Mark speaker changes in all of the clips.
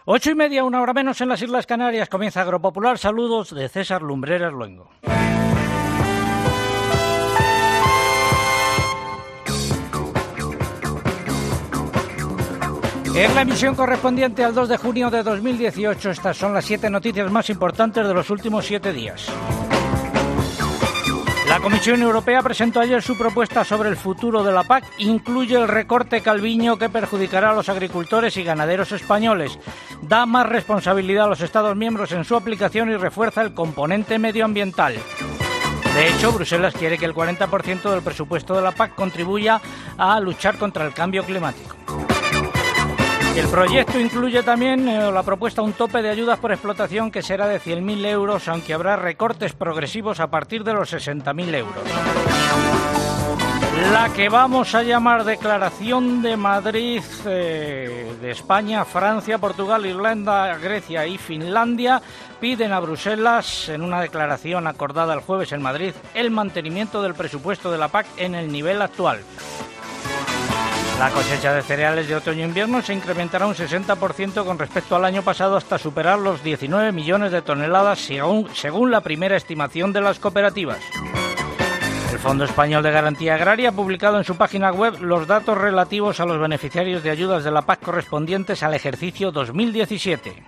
Speaker 1: 8:30, 1 hora menos en las Islas Canarias. Comienza Agropopular. Saludos de César Lumbreras Luengo. En la emisión correspondiente al 2 de junio de 2018, estas son las 7 noticias más importantes de los últimos 7 días. La Comisión Europea presentó ayer su propuesta sobre el futuro de la PAC. Incluye el recorte Calviño que perjudicará a los agricultores y ganaderos españoles. Da más responsabilidad a los Estados miembros en su aplicación y refuerza el componente medioambiental. De hecho, Bruselas quiere que el 40% del presupuesto de la PAC contribuya a luchar contra el cambio climático. El proyecto incluye también la propuesta un tope de ayudas por explotación que será de 100.000 euros, aunque habrá recortes progresivos a partir de los 60.000 euros. La que vamos a llamar Declaración de Madrid de España, Francia, Portugal, Irlanda, Grecia y Finlandia piden a Bruselas, en una declaración acordada el jueves en Madrid, el mantenimiento del presupuesto de la PAC en el nivel actual. La cosecha de cereales de otoño-invierno se incrementará un 60% con respecto al año pasado hasta superar los 19 millones de toneladas según la primera estimación de las cooperativas. El Fondo Español de Garantía Agraria ha publicado en su página web los datos relativos a los beneficiarios de ayudas de la PAC correspondientes al ejercicio 2017.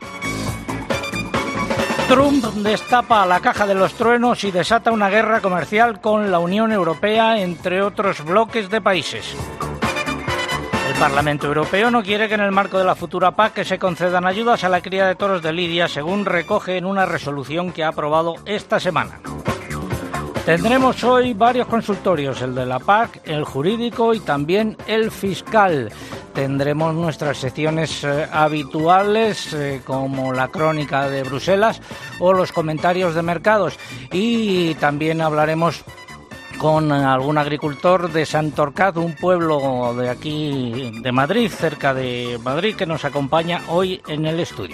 Speaker 1: Trump destapa la caja de los truenos y desata una guerra comercial con la Unión Europea, entre otros bloques de países. El Parlamento Europeo no quiere que en el marco de la futura PAC se concedan ayudas a la cría de toros de lidia, según recoge en una resolución que ha aprobado esta semana. Tendremos hoy varios consultorios, el de la PAC, el jurídico y también el fiscal. Tendremos nuestras secciones habituales como la crónica de Bruselas o los comentarios de mercados, y también hablaremos con algún agricultor de Santorcaz, un pueblo de aquí de Madrid, cerca de Madrid, que nos acompaña hoy en el estudio.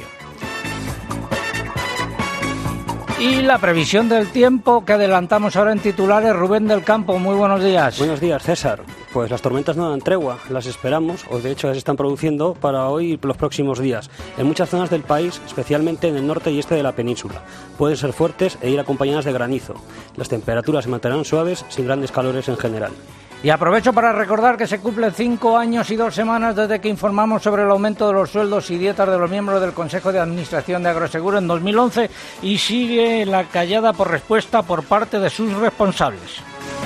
Speaker 1: Y la previsión del tiempo que adelantamos ahora en titulares. Rubén del Campo, muy buenos días.
Speaker 2: Buenos días, César. Pues las tormentas no dan tregua, las esperamos, o de hecho ya se están produciendo para hoy y los próximos días. En muchas zonas del país, especialmente en el norte y este de la península. Pueden ser fuertes e ir acompañadas de granizo. Las temperaturas se mantendrán suaves, sin grandes calores en general.
Speaker 1: Y aprovecho para recordar que se cumplen 5 años y 2 semanas desde que informamos sobre el aumento de los sueldos y dietas de los miembros del Consejo de Administración de Agroseguro en 2011 y sigue la callada por respuesta por parte de sus responsables.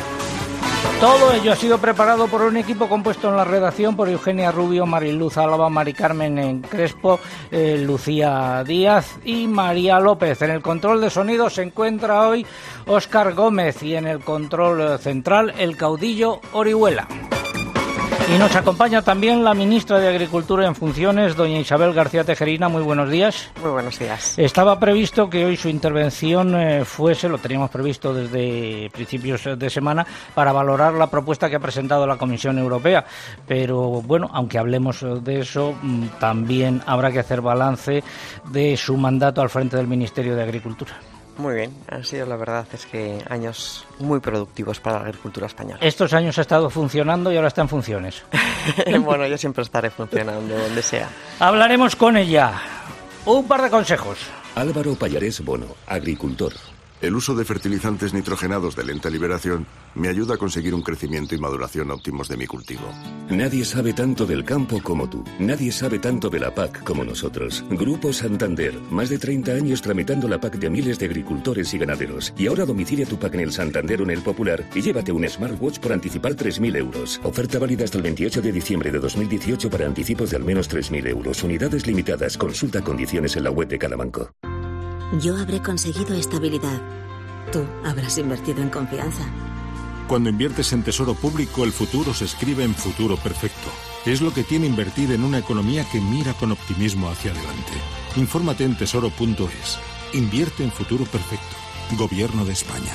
Speaker 1: Todo ello ha sido preparado por un equipo compuesto en la redacción por Eugenia Rubio, Mariluz Álava, Mari Carmen Crespo, Lucía Díaz y María López. En el control de sonido se encuentra hoy Óscar Gómez y en el control central el caudillo Orihuela. Y nos acompaña también la ministra de Agricultura en funciones, doña Isabel García Tejerina. Muy buenos días.
Speaker 3: Muy buenos días.
Speaker 1: Estaba previsto que hoy su intervención fuese, lo teníamos previsto desde principios de semana, para valorar la propuesta que ha presentado la Comisión Europea. Pero bueno, aunque hablemos de eso, también habrá que hacer balance de su mandato al frente del Ministerio de Agricultura.
Speaker 3: Muy bien, han sido, la verdad es que años muy productivos para la agricultura española.
Speaker 1: Estos años ha estado funcionando y ahora está en funciones.
Speaker 3: Bueno, yo siempre estaré funcionando donde sea.
Speaker 1: Hablaremos con ella. Un par de consejos.
Speaker 4: Álvaro Pallarés Bono, agricultor.
Speaker 5: El uso de fertilizantes nitrogenados de lenta liberación me ayuda a conseguir un crecimiento y maduración óptimos de mi cultivo.
Speaker 4: Nadie sabe tanto del campo como tú. Nadie sabe tanto de la PAC como nosotros. Grupo Santander. Más de 30 años tramitando la PAC de miles de agricultores y ganaderos. Y ahora domicilia tu PAC en el Santander o en el Popular y llévate un smartwatch por anticipar 3.000 euros. Oferta válida hasta el 28 de diciembre de 2018 para anticipos de al menos 3.000 euros. Unidades limitadas. Consulta condiciones en la web de cada banco.
Speaker 6: Yo habré conseguido estabilidad. Tú habrás invertido en confianza.
Speaker 7: Cuando inviertes en tesoro público, el futuro se escribe en futuro perfecto. Es lo que tiene invertir en una economía que mira con optimismo hacia adelante. Infórmate en tesoro.es. Invierte en futuro perfecto. Gobierno de España.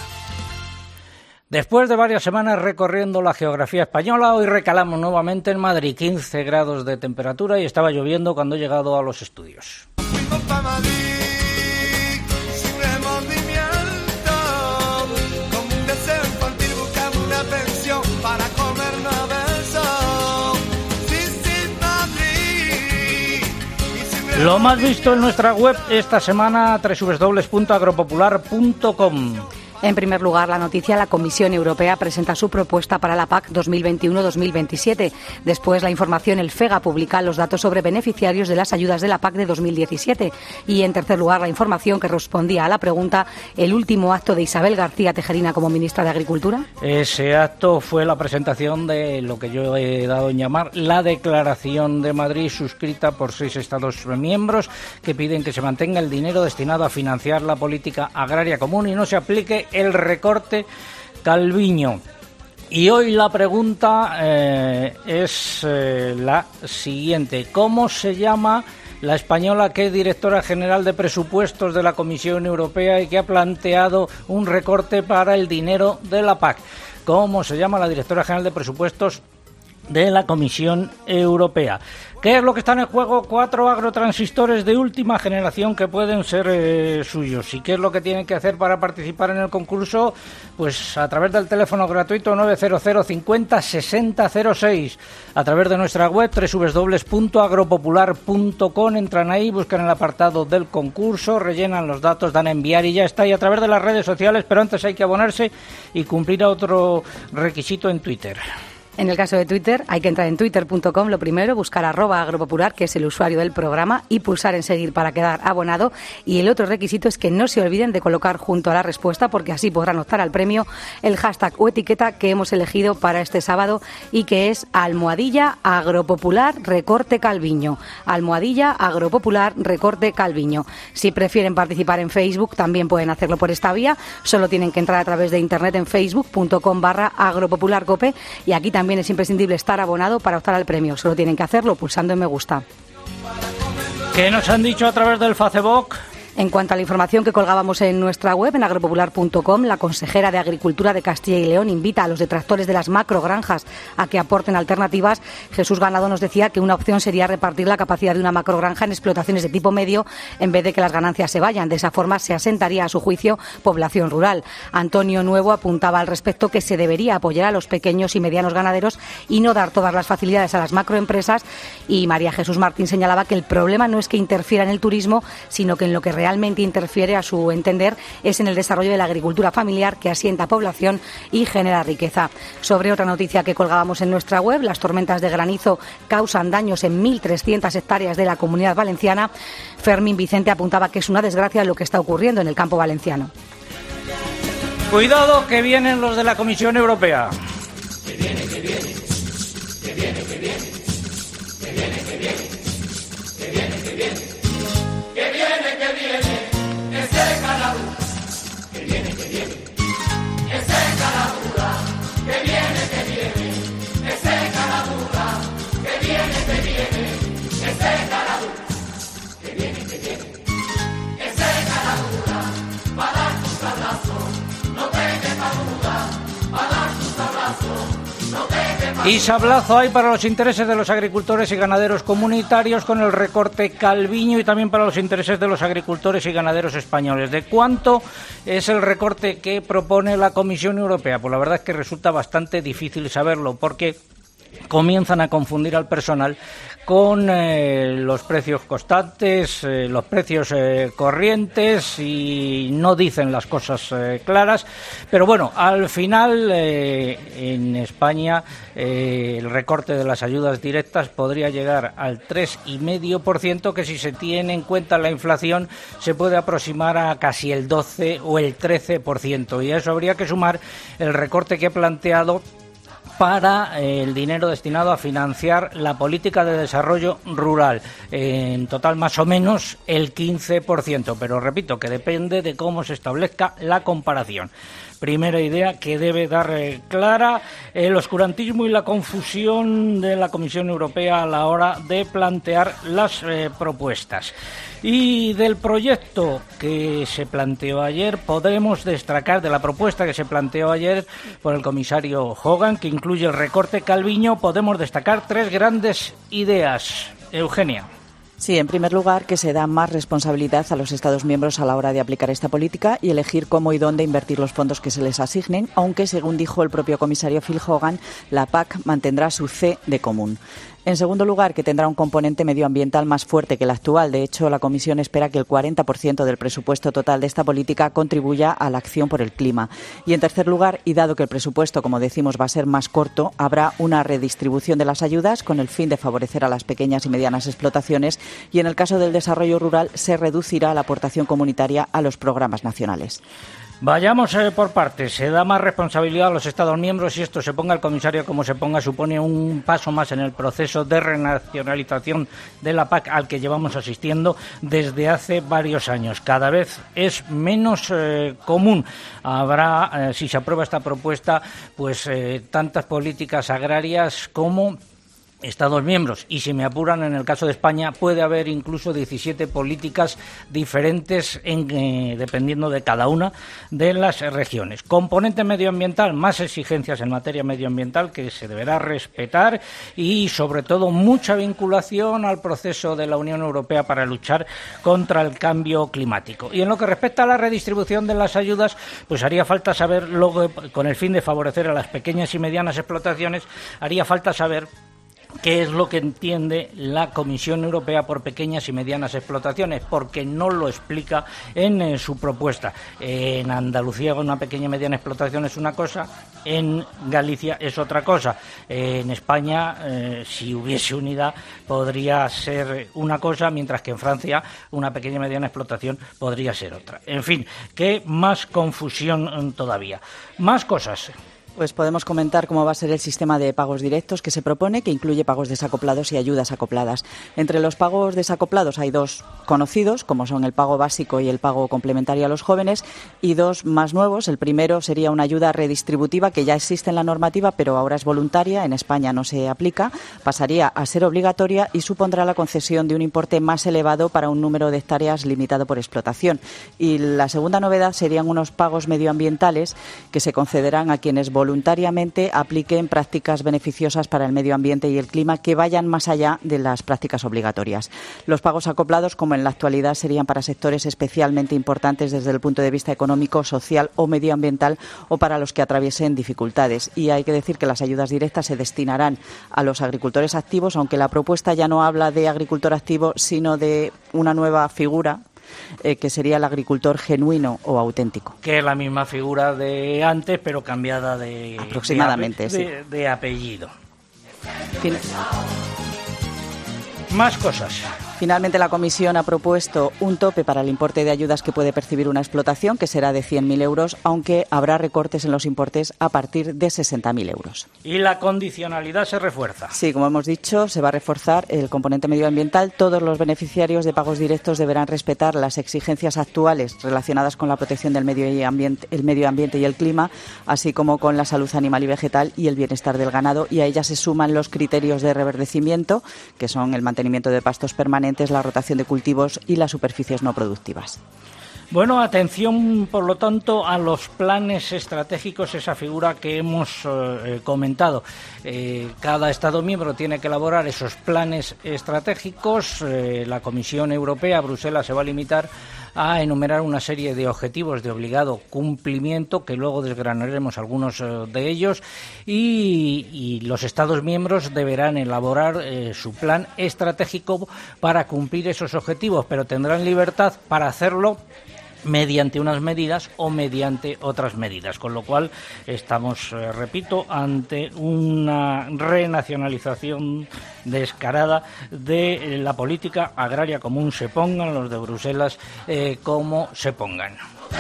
Speaker 1: Después de varias semanas recorriendo la geografía española, hoy recalamos nuevamente en Madrid. 15 grados de temperatura y estaba lloviendo cuando he llegado a los estudios.
Speaker 8: Para comernos besos, sí, sí, Madrid. Y si me
Speaker 1: Lo más visto en nuestra web esta semana, www.agropopular.com.
Speaker 8: En primer lugar, la noticia: la Comisión Europea presenta su propuesta para la PAC 2021-2027. Después, la información: el FEGA publica los datos sobre beneficiarios de las ayudas de la PAC de 2017. Y en tercer lugar, la información que respondía a la pregunta: ¿el último acto de Isabel García Tejerina como ministra de Agricultura?
Speaker 1: Ese acto fue la presentación de lo que yo he dado en llamar la Declaración de Madrid, suscrita por 6 Estados miembros, que piden que se mantenga el dinero destinado a financiar la política agraria común y no se aplique el recorte Calviño. Y hoy la pregunta es la siguiente: ¿cómo se llama la española que es directora general de presupuestos de la Comisión Europea y que ha planteado un recorte para el dinero de la PAC? ¿Cómo se llama la directora general de presupuestos de la Comisión Europea? ¿Qué es lo que está en juego? 4 agrotransistores de última generación que pueden ser suyos. ¿Y qué es lo que tienen que hacer para participar en el concurso? Pues a través del teléfono gratuito 900 50 60 06, a través de nuestra web www.agropopular.com. Entran ahí, buscan el apartado del concurso, rellenan los datos, dan a enviar y ya está. Y a través de las redes sociales, pero antes hay que abonarse y cumplir otro requisito en Twitter.
Speaker 8: En el caso de Twitter, hay que entrar en twitter.com, lo primero, buscar @agropopular, que es el usuario del programa, y pulsar en seguir para quedar abonado. Y el otro requisito es que no se olviden de colocar junto a la respuesta, porque así podrán optar al premio, el hashtag o etiqueta que hemos elegido para este sábado y que es @agropopular recorte Calviño. @agropopular recorte Calviño. Si prefieren participar en Facebook, también pueden hacerlo por esta vía. Solo tienen que entrar a través de internet en facebook.com/agropopularcope, y aquí también es imprescindible estar abonado para optar al premio. Solo tienen que hacerlo pulsando en me gusta.
Speaker 1: ¿Qué nos han dicho a través del Facebook?
Speaker 8: En cuanto a la información que colgábamos en nuestra web, en agropopular.com, la consejera de Agricultura de Castilla y León invita a los detractores de las macrogranjas a que aporten alternativas. Jesús Ganado nos decía que una opción sería repartir la capacidad de una macrogranja en explotaciones de tipo medio en vez de que las ganancias se vayan. De esa forma se asentaría, a su juicio, población rural. Antonio Nuevo apuntaba al respecto que se debería apoyar a los pequeños y medianos ganaderos y no dar todas las facilidades a las macroempresas. Y María Jesús Martín señalaba que el problema no es que interfiera en el turismo, sino que en lo que realmente interfiere, a su entender, es en el desarrollo de la agricultura familiar, que asienta población y genera riqueza. Sobre otra noticia que colgábamos en nuestra web, las tormentas de granizo causan daños en 1.300 hectáreas de la Comunidad Valenciana. Fermín Vicente apuntaba que es una desgracia lo que está ocurriendo en el campo valenciano.
Speaker 1: Cuidado, que vienen los de la Comisión Europea.
Speaker 9: Que viene, que viene, que viene, que viene, que viene, que viene, que viene, que viene. Que viene, que viene, ese Canadú. Que viene, ese Canadura. Que viene, ese Canadura. Que viene, ese Canadú. Que viene, ese Canadura. Va a dar tus abrazos, no te quepa duda. Va a dar tus abrazos, no te quepa duda.
Speaker 1: Y sablazo hay para los intereses de los agricultores y ganaderos comunitarios con el recorte Calviño, y también para los intereses de los agricultores y ganaderos españoles. ¿De cuánto es el recorte que propone la Comisión Europea? Pues la verdad es que resulta bastante difícil saberlo, porque comienzan a confundir al personal con los precios constantes, los precios corrientes, y no dicen las cosas claras. Pero bueno, al final en España el recorte de las ayudas directas podría llegar al 3,5%, que si se tiene en cuenta la inflación se puede aproximar a casi el 12 o el 13%, y a eso habría que sumar el recorte que he planteado para el dinero destinado a financiar la política de desarrollo rural. En total, más o menos el 15%, pero repito que depende de cómo se establezca la comparación. Primera idea que debe dar clara: el oscurantismo y la confusión de la Comisión Europea a la hora de plantear las propuestas. Y del proyecto que se planteó ayer, podemos destacar, de la propuesta que se planteó ayer por el comisario Hogan, que incluye el recorte Calviño, podemos destacar 3 grandes ideas. Eugenia.
Speaker 10: Sí, en primer lugar, que se da más responsabilidad a los Estados miembros a la hora de aplicar esta política y elegir cómo y dónde invertir los fondos que se les asignen, aunque, según dijo el propio comisario Phil Hogan, la PAC mantendrá su C de común. En segundo lugar, que tendrá un componente medioambiental más fuerte que el actual. De hecho, la Comisión espera que el 40% del presupuesto total de esta política contribuya a la acción por el clima. Y en tercer lugar, y dado que el presupuesto, como decimos, va a ser más corto, habrá una redistribución de las ayudas con el fin de favorecer a las pequeñas y medianas explotaciones y, en el caso del desarrollo rural, se reducirá la aportación comunitaria a los programas nacionales.
Speaker 1: Vayamos por partes. Se da más responsabilidad a los Estados miembros y esto, se ponga el comisario como se ponga, supone un paso más en el proceso de renacionalización de la PAC al que llevamos asistiendo desde hace varios años. Cada vez es menos común. Habrá, si se aprueba esta propuesta, pues tantas políticas agrarias como Estados miembros, y si me apuran, en el caso de España puede haber incluso 17 políticas diferentes dependiendo de cada una de las regiones. Componente medioambiental, más exigencias en materia medioambiental que se deberá respetar y sobre todo mucha vinculación al proceso de la Unión Europea para luchar contra el cambio climático. Y en lo que respecta a la redistribución de las ayudas, pues haría falta saber, con el fin de favorecer a las pequeñas y medianas explotaciones, haría falta saber qué es lo que entiende la Comisión Europea por pequeñas y medianas explotaciones, porque no lo explica en su propuesta. En Andalucía una pequeña y mediana explotación es una cosa, en Galicia es otra cosa. En España, si hubiese unidad, podría ser una cosa, mientras que en Francia una pequeña y mediana explotación podría ser otra. En fin, qué más confusión todavía. Más cosas.
Speaker 10: Pues podemos comentar cómo va a ser el sistema de pagos directos que se propone, que incluye pagos desacoplados y ayudas acopladas. Entre los pagos desacoplados hay dos conocidos, como son el pago básico y el pago complementario a los jóvenes, y dos más nuevos. El primero sería una ayuda redistributiva que ya existe en la normativa, pero ahora es voluntaria, en España no se aplica, pasaría a ser obligatoria y supondrá la concesión de un importe más elevado para un número de hectáreas limitado por explotación. Y la segunda novedad serían unos pagos medioambientales que se concederán a quienes voluntariamente apliquen prácticas beneficiosas para el medio ambiente y el clima que vayan más allá de las prácticas obligatorias. Los pagos acoplados, como en la actualidad, serían para sectores especialmente importantes desde el punto de vista económico, social o medioambiental, o para los que atraviesen dificultades. Y hay que decir que las ayudas directas se destinarán a los agricultores activos, aunque la propuesta ya no habla de agricultor activo, sino de una nueva figura, que sería el agricultor genuino o auténtico.
Speaker 1: Que es la misma figura de antes, pero cambiada de
Speaker 10: aproximadamente,
Speaker 1: de apellido. Más cosas.
Speaker 10: Finalmente, la Comisión ha propuesto un tope para el importe de ayudas que puede percibir una explotación, que será de 100.000 euros, aunque habrá recortes en los importes a partir de 60.000 euros.
Speaker 1: ¿Y la condicionalidad se refuerza?
Speaker 10: Sí, como hemos dicho, se va a reforzar el componente medioambiental. Todos los beneficiarios de pagos directos deberán respetar las exigencias actuales relacionadas con la protección del medio ambiente y el clima, así como con la salud animal y vegetal y el bienestar del ganado, y a ellas se suman los criterios de reverdecimiento, que son el mantenimiento de pastos permanentes, la rotación de cultivos y las superficies no productivas.
Speaker 1: Bueno, atención, por lo tanto, a los planes estratégicos, esa figura que hemos comentado. Cada Estado miembro tiene que elaborar esos planes estratégicos. La Comisión Europea, Bruselas, se va a limitar a enumerar una serie de objetivos de obligado cumplimiento, que luego desgranaremos algunos de ellos, y los Estados miembros deberán elaborar su plan estratégico para cumplir esos objetivos, pero tendrán libertad para hacerlo mediante unas medidas o mediante otras medidas, con lo cual estamos, repito, ante una renacionalización descarada de la política agraria común, se pongan los de Bruselas como se pongan.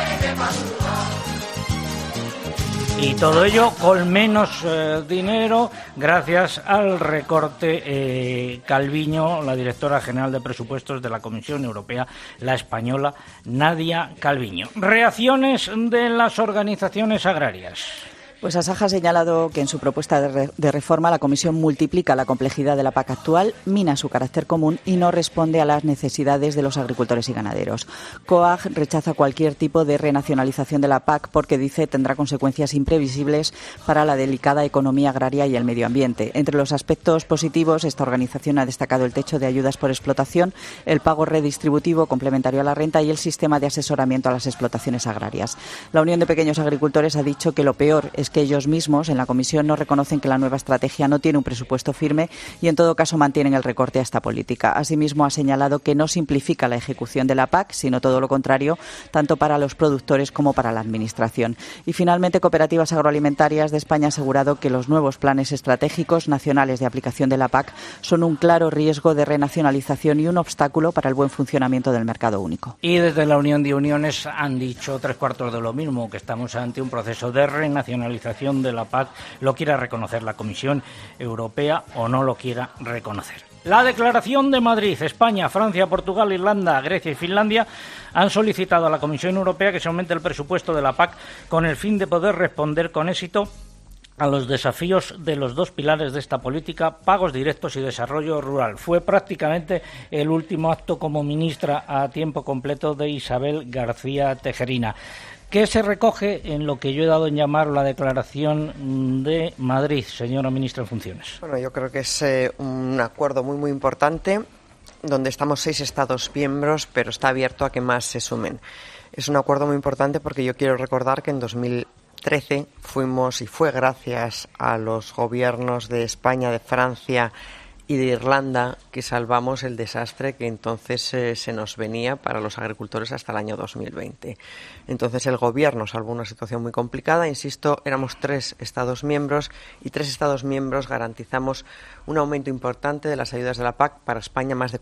Speaker 1: Y todo ello con menos dinero, gracias al recorte Calviño, la directora general de presupuestos de la Comisión Europea, la española Nadia Calviño. Reacciones de las organizaciones agrarias.
Speaker 10: Pues Asaja ha señalado que en su propuesta de reforma la Comisión multiplica la complejidad de la PAC actual, mina su carácter común y no responde a las necesidades de los agricultores y ganaderos. COAG rechaza cualquier tipo de renacionalización de la PAC porque dice tendrá consecuencias imprevisibles para la delicada economía agraria y el medio ambiente. Entre los aspectos positivos, esta organización ha destacado el techo de ayudas por explotación, el pago redistributivo complementario a la renta y el sistema de asesoramiento a las explotaciones agrarias. La Unión de Pequeños Agricultores ha dicho que lo peor es que ellos mismos en la Comisión no reconocen que la nueva estrategia no tiene un presupuesto firme y en todo caso mantienen el recorte a esta política. Asimismo ha señalado que no simplifica la ejecución de la PAC, sino todo lo contrario, tanto para los productores como para la Administración. Y finalmente Cooperativas Agroalimentarias de España ha asegurado que los nuevos planes estratégicos nacionales de aplicación de la PAC son un claro riesgo de renacionalización y un obstáculo para el buen funcionamiento del mercado único.
Speaker 1: Y desde la Unión de Uniones han dicho 3/4 de lo mismo, que estamos ante un proceso de renacionalización de la PAC, lo quiera reconocer la Comisión Europea o no lo quiera reconocer. La declaración de Madrid, España, Francia, Portugal, Irlanda, Grecia y Finlandia han solicitado a la Comisión Europea que se aumente el presupuesto de la PAC con el fin de poder responder con éxito a los desafíos de los dos pilares de esta política, pagos directos y desarrollo rural. Fue prácticamente el último acto como ministra a tiempo completo de Isabel García Tejerina. ¿Qué se recoge en lo que yo he dado en llamar la declaración de Madrid, señora ministra en funciones?
Speaker 3: Bueno, yo creo que es un acuerdo muy importante, donde estamos 6 Estados miembros, pero está abierto a que más se sumen. Es un acuerdo muy importante porque yo quiero recordar que en 2013 fue gracias a los gobiernos de España, de Francia y de Irlanda que salvamos el desastre que entonces se nos venía para los agricultores hasta el año 2020. Entonces el gobierno salvó una situación muy complicada. Insisto, éramos 3 Estados miembros y 3 Estados miembros garantizamos un aumento importante de las ayudas de la PAC para España, más de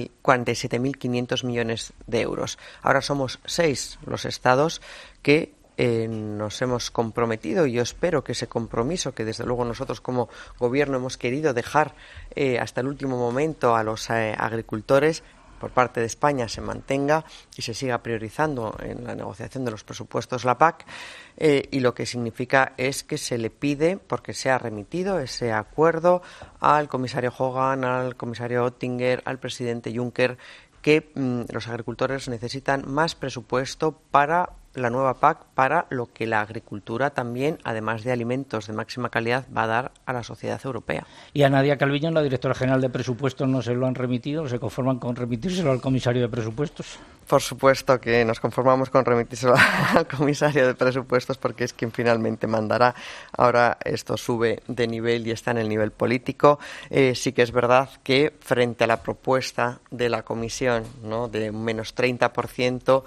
Speaker 3: 47.500 millones de euros. Ahora somos 6 los Estados que nos hemos comprometido, y yo espero que ese compromiso que desde luego nosotros como gobierno hemos querido dejar hasta el último momento a los agricultores por parte de España se mantenga y se siga priorizando en la negociación de los presupuestos la PAC, y lo que significa es que se le pide, porque se ha remitido ese acuerdo al comisario Hogan, al comisario Oettinger, al presidente Juncker, que los agricultores necesitan más presupuesto para la nueva PAC, para lo que la agricultura también, además de alimentos de máxima calidad, va a dar a la sociedad europea.
Speaker 1: ¿Y a Nadia Calviño, la directora general de Presupuestos, no se lo han remitido? ¿Se conforman con remitírselo al comisario de Presupuestos?
Speaker 3: Por supuesto que nos conformamos con remitírselo al comisario de Presupuestos, porque es quien finalmente mandará. Ahora esto sube de nivel y está en el nivel político. Sí que es verdad que frente a la propuesta de la Comisión, ¿no?, de un menos 30%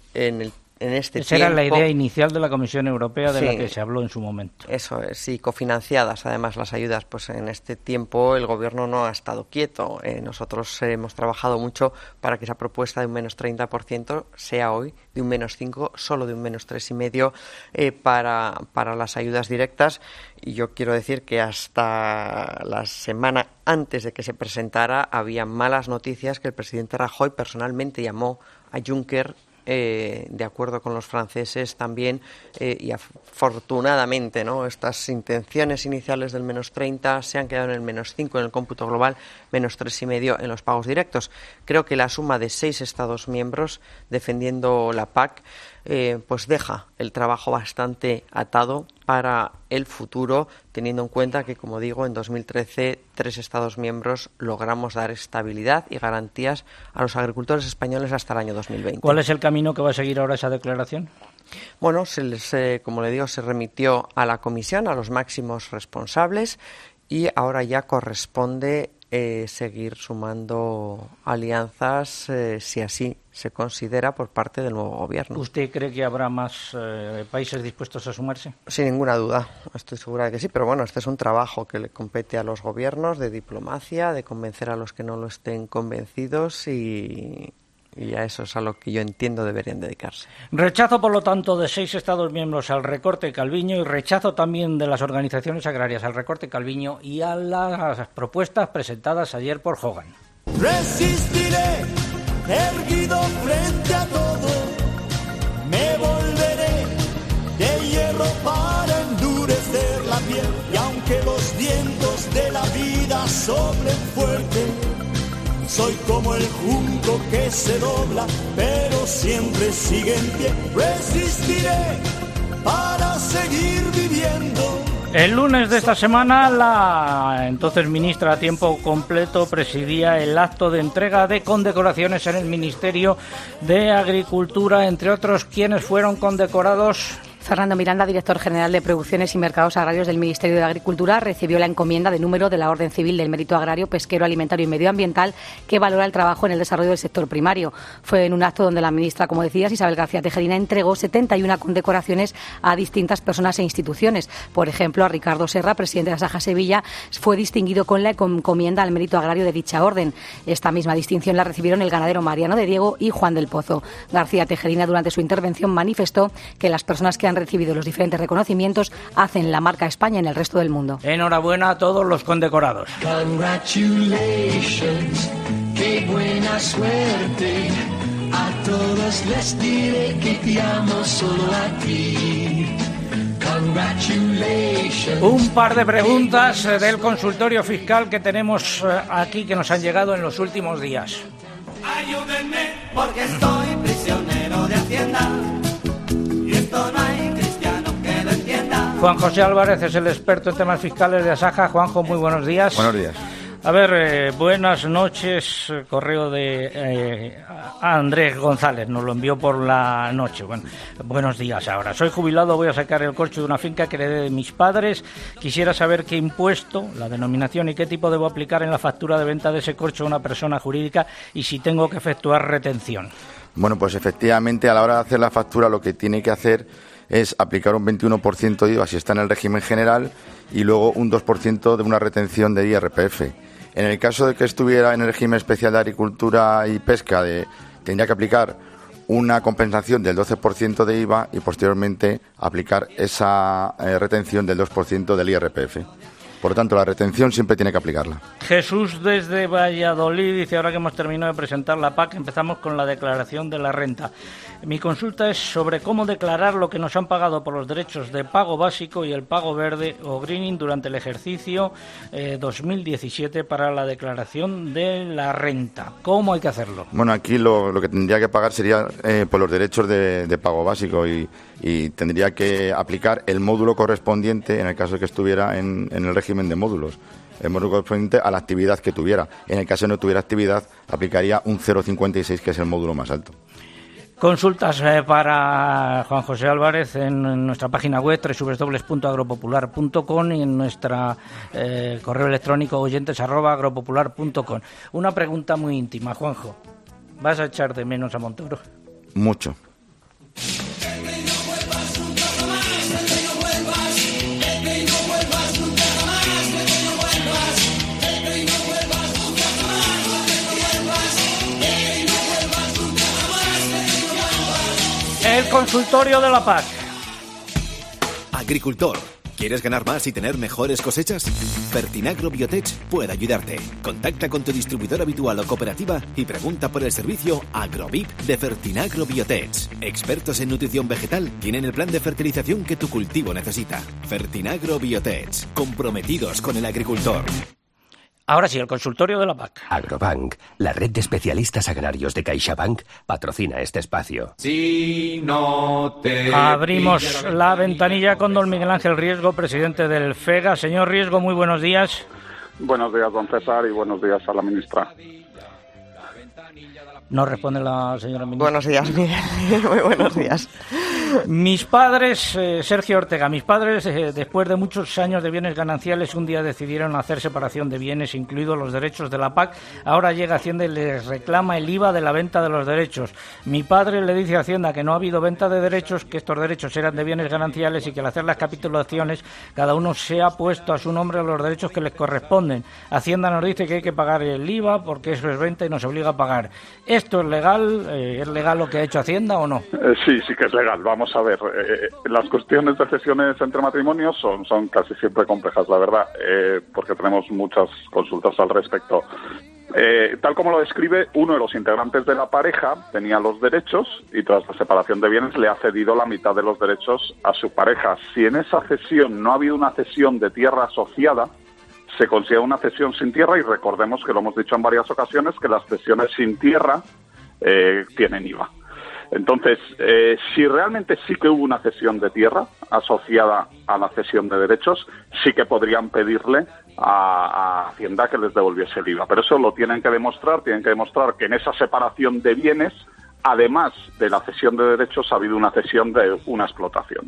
Speaker 1: Esa era la idea inicial de la Comisión Europea, de la que se habló en su momento.
Speaker 3: Eso es, sí, cofinanciadas además las ayudas, pues en este tiempo el Gobierno no ha estado quieto. Nosotros hemos trabajado mucho para que esa propuesta de un menos 30% sea hoy de un menos 5%, solo de un menos 3,5% para las ayudas directas. Y yo quiero decir que hasta la semana antes de que se presentara había malas noticias, que el presidente Rajoy personalmente llamó a Juncker de acuerdo con los franceses también, y afortunadamente, ¿no?, estas intenciones iniciales del menos 30 se han quedado en el menos 5 en el cómputo global, menos 3,5 en los pagos directos. Creo que la suma de 6 Estados miembros defendiendo la PAC pues deja el trabajo bastante atado para el futuro, teniendo en cuenta que, como digo, en 2013 3 Estados miembros logramos dar estabilidad y garantías a los agricultores españoles hasta el año 2020.
Speaker 1: ¿Cuál es el camino que va a seguir ahora esa declaración?
Speaker 3: Bueno, como le digo, se remitió a la Comisión, a los máximos responsables, y ahora ya corresponde seguir sumando alianzas, si así se considera, por parte del nuevo gobierno.
Speaker 1: ¿Usted cree que habrá más países dispuestos a sumarse?
Speaker 3: Sin ninguna duda, estoy segura de que sí, pero bueno, este es un trabajo que le compete a los gobiernos, de diplomacia, de convencer a los que no lo estén convencidos, y a eso es a lo que yo entiendo deberían dedicarse.
Speaker 1: Rechazo, por lo tanto, de 6 Estados miembros al recorte Calviño, y rechazo también de las organizaciones agrarias al recorte Calviño y a las propuestas presentadas ayer por Hogan.
Speaker 9: Resistiré, erguido frente a todo, me volveré de hierro para endurecer.
Speaker 11: soplen fuerte. Soy como el junco que se dobla, pero siempre sigue en pie. Resistiré para seguir viviendo.
Speaker 1: El lunes de esta semana, la entonces ministra a tiempo completo presidía el acto de entrega de condecoraciones en el Ministerio de Agricultura, entre otros, quienes fueron condecorados.
Speaker 8: Fernando Miranda, director general de Producciones y Mercados Agrarios del Ministerio de Agricultura, recibió la encomienda de número de la Orden Civil del Mérito Agrario, Pesquero, Alimentario y Medioambiental, que valora el trabajo en el desarrollo del sector primario. Fue en un acto donde la ministra, como decías, Isabel García Tejerina, entregó 71 condecoraciones a distintas personas e instituciones. Por ejemplo, a Ricardo Serra, presidente de Asaja Sevilla, fue distinguido con la encomienda al Mérito Agrario de dicha orden. Esta misma distinción la recibieron el ganadero Mariano de Diego y Juan del Pozo. García Tejerina, durante su intervención, manifestó que las personas que han recibido los diferentes reconocimientos hacen la marca España en el resto del mundo.
Speaker 1: Enhorabuena a todos los condecorados.
Speaker 11: Congratulations, qué buena suerte. A todos les diré que te amo solo a ti. Congratulations.
Speaker 1: Un par de preguntas del consultorio fiscal que tenemos aquí, que nos han llegado en los últimos días.
Speaker 9: Ayúdenme porque estoy prisionero de Hacienda y esto no hay cristiano que lo entienda.
Speaker 1: Juan José Álvarez es el experto en temas fiscales de Asaja. Juanjo, muy buenos días.
Speaker 12: Buenos días.
Speaker 1: A ver, buenas noches. Correo de Andrés González, nos lo envió por la noche. Bueno, buenos días ahora. Soy jubilado, voy a sacar el corcho de una finca que heredé de mis padres. Quisiera saber qué impuesto, la denominación y qué tipo debo aplicar en la factura de venta de ese corcho a una persona jurídica y si tengo que efectuar retención.
Speaker 12: Bueno, pues efectivamente a la hora de hacer la factura lo que tiene que hacer es aplicar un 21% de IVA si está en el régimen general y luego un 2% de una retención de IRPF. En el caso de que estuviera en el régimen especial de agricultura y pesca, tendría que aplicar una compensación del 12% de IVA y posteriormente aplicar esa retención del 2% del IRPF. Por lo tanto, la retención siempre tiene que aplicarla.
Speaker 1: Jesús desde Valladolid dice, ahora que hemos terminado de presentar la PAC, empezamos con la declaración de la renta. Mi consulta es sobre cómo declarar lo que nos han pagado por los derechos de pago básico y el pago verde o greening durante el ejercicio 2017 para la declaración de la renta. ¿Cómo hay que hacerlo?
Speaker 12: Bueno, aquí lo que tendría que pagar sería por los derechos de pago básico y tendría que aplicar el módulo correspondiente en el caso de que estuviera en el régimen de módulos. El módulo correspondiente a la actividad que tuviera. En el caso de no tuviera actividad, aplicaría un 0,56, que es el módulo más alto.
Speaker 1: Consultas para Juan José Álvarez en nuestra página web www.agropopular.com y en nuestra correo electrónico oyentes@agropopular.com. Una pregunta muy íntima, Juanjo. ¿Vas a echar de menos a Montoro?
Speaker 12: Mucho.
Speaker 1: El consultorio de la PAC.
Speaker 13: Agricultor, ¿quieres ganar más y tener mejores cosechas? Fertinagro Biotech puede ayudarte. Contacta con tu distribuidor habitual o cooperativa y pregunta por el servicio AgroVip de Fertinagro Biotech. Expertos en nutrición vegetal tienen el plan de fertilización que tu cultivo necesita. Fertinagro Biotech, comprometidos con el agricultor.
Speaker 1: Ahora sí, el consultorio de la PAC.
Speaker 14: Agrobank, la red de especialistas agrarios de CaixaBank, patrocina este espacio.
Speaker 1: Si no te abrimos la ventanilla con don Miguel Ángel Riesgo, presidente del FEGA. Señor Riesgo, muy buenos días.
Speaker 15: Buenos días, don César, y buenos días a la ministra.
Speaker 1: No responde la señora ministra.
Speaker 3: Buenos días, Miguel. Muy buenos días.
Speaker 1: Mis padres, Sergio Ortega, después de muchos años de bienes gananciales, un día decidieron hacer separación de bienes, incluidos los derechos de la PAC. Ahora llega Hacienda y les reclama el IVA de la venta de los derechos. Mi padre le dice a Hacienda que no ha habido venta de derechos, que estos derechos eran de bienes gananciales y que al hacer las capitulaciones cada uno se ha puesto a su nombre los derechos que les corresponden. Hacienda nos dice que hay que pagar el IVA porque eso es venta y nos obliga a pagar. ¿Esto es legal? ¿Es legal lo que ha hecho Hacienda o no?
Speaker 15: Sí que es legal. Vamos a ver, las cuestiones de cesiones entre matrimonios son casi siempre complejas, la verdad, porque tenemos muchas consultas al respecto. Tal como lo describe, uno de los integrantes de la pareja tenía los derechos y tras la separación de bienes le ha cedido la mitad de los derechos a su pareja. Si en esa cesión no ha habido una cesión de tierra asociada, se consiga una cesión sin tierra, y recordemos que lo hemos dicho en varias ocasiones, que las cesiones sin tierra tienen IVA. Entonces, si realmente sí que hubo una cesión de tierra asociada a la cesión de derechos, sí que podrían pedirle a Hacienda que les devolviese el IVA. Pero eso lo tienen que demostrar que en esa separación de bienes, además de la cesión de derechos, ha habido una cesión de una explotación.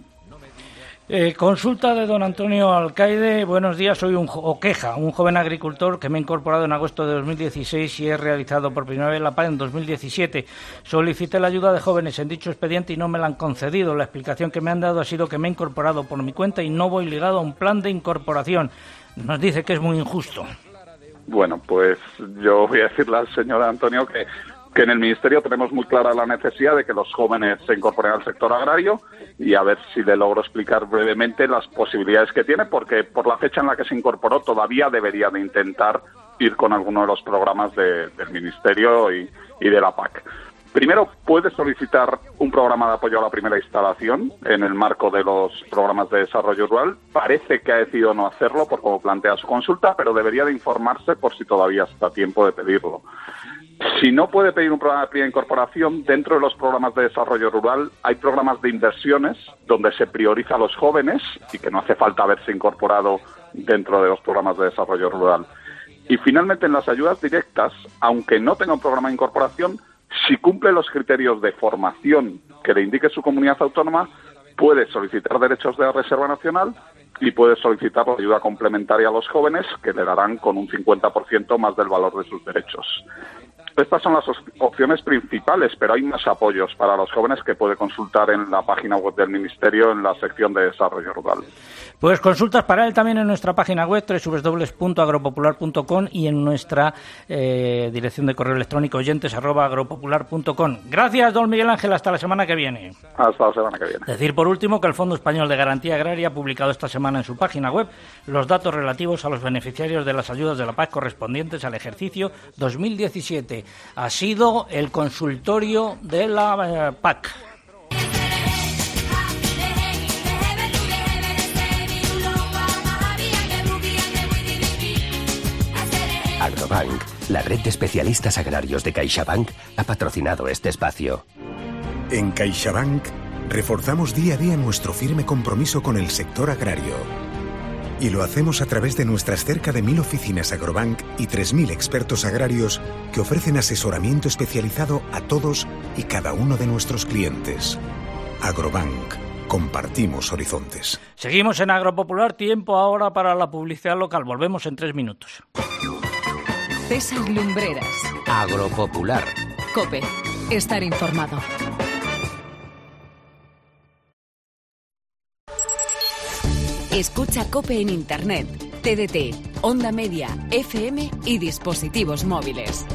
Speaker 1: Consulta de don Antonio Alcaide. Buenos días, soy un joven agricultor que me he incorporado en agosto de 2016 y he realizado por primera vez la PAC en 2017. Solicité la ayuda de jóvenes en dicho expediente y no me la han concedido. La explicación que me han dado ha sido que me he incorporado por mi cuenta y no voy ligado a un plan de incorporación. Nos dice que es muy injusto.
Speaker 15: Bueno, pues yo voy a decirle al señor Antonio que en el Ministerio tenemos muy clara la necesidad de que los jóvenes se incorporen al sector agrario, y a ver si le logro explicar brevemente las posibilidades que tiene, porque por la fecha en la que se incorporó todavía debería de intentar ir con alguno de los programas del Ministerio y de la PAC. Primero, puede solicitar un programa de apoyo a la primera instalación en el marco de los programas de desarrollo rural. Parece que ha decidido no hacerlo por cómo plantea su consulta, pero debería de informarse por si todavía está a tiempo de pedirlo. Si no puede pedir un programa de primera incorporación, dentro de los programas de desarrollo rural hay programas de inversiones donde se prioriza a los jóvenes y que no hace falta haberse incorporado dentro de los programas de desarrollo rural. Y finalmente, en las ayudas directas, aunque no tenga un programa de incorporación, si cumple los criterios de formación que le indique su comunidad autónoma, puede solicitar derechos de la Reserva Nacional y puede solicitar la ayuda complementaria a los jóvenes, que le darán con un 50% más del valor de sus derechos. Estas son las opciones principales, pero hay más apoyos para los jóvenes que puede consultar en la página web del Ministerio en la sección de Desarrollo Rural.
Speaker 1: Pues consultas para él también en nuestra página web www.agropopular.com y en nuestra dirección de correo electrónico oyentes@agropopular.com. Gracias, don Miguel Ángel. Hasta la semana que viene.
Speaker 15: Hasta la semana que viene.
Speaker 1: Decir por último que el Fondo Español de Garantía Agraria ha publicado esta semana en su página web los datos relativos a los beneficiarios de las ayudas de la PAC correspondientes al ejercicio 2017. Ha sido el consultorio de la PAC.
Speaker 14: Agrobank, la red de especialistas agrarios de CaixaBank, ha patrocinado este espacio.
Speaker 16: En CaixaBank reforzamos día a día nuestro firme compromiso con el sector agrario. Y lo hacemos a través de nuestras cerca de 1.000 oficinas Agrobank y 3.000 expertos agrarios que ofrecen asesoramiento especializado a todos y cada uno de nuestros clientes. Agrobank. Compartimos horizontes.
Speaker 1: Seguimos en Agropopular. Tiempo ahora para la publicidad local. Volvemos en 3 minutos.
Speaker 17: César Lumbreras.
Speaker 14: Agropopular.
Speaker 17: COPE. Estar informado. Escucha COPE en Internet, TDT, Onda Media, FM y dispositivos móviles.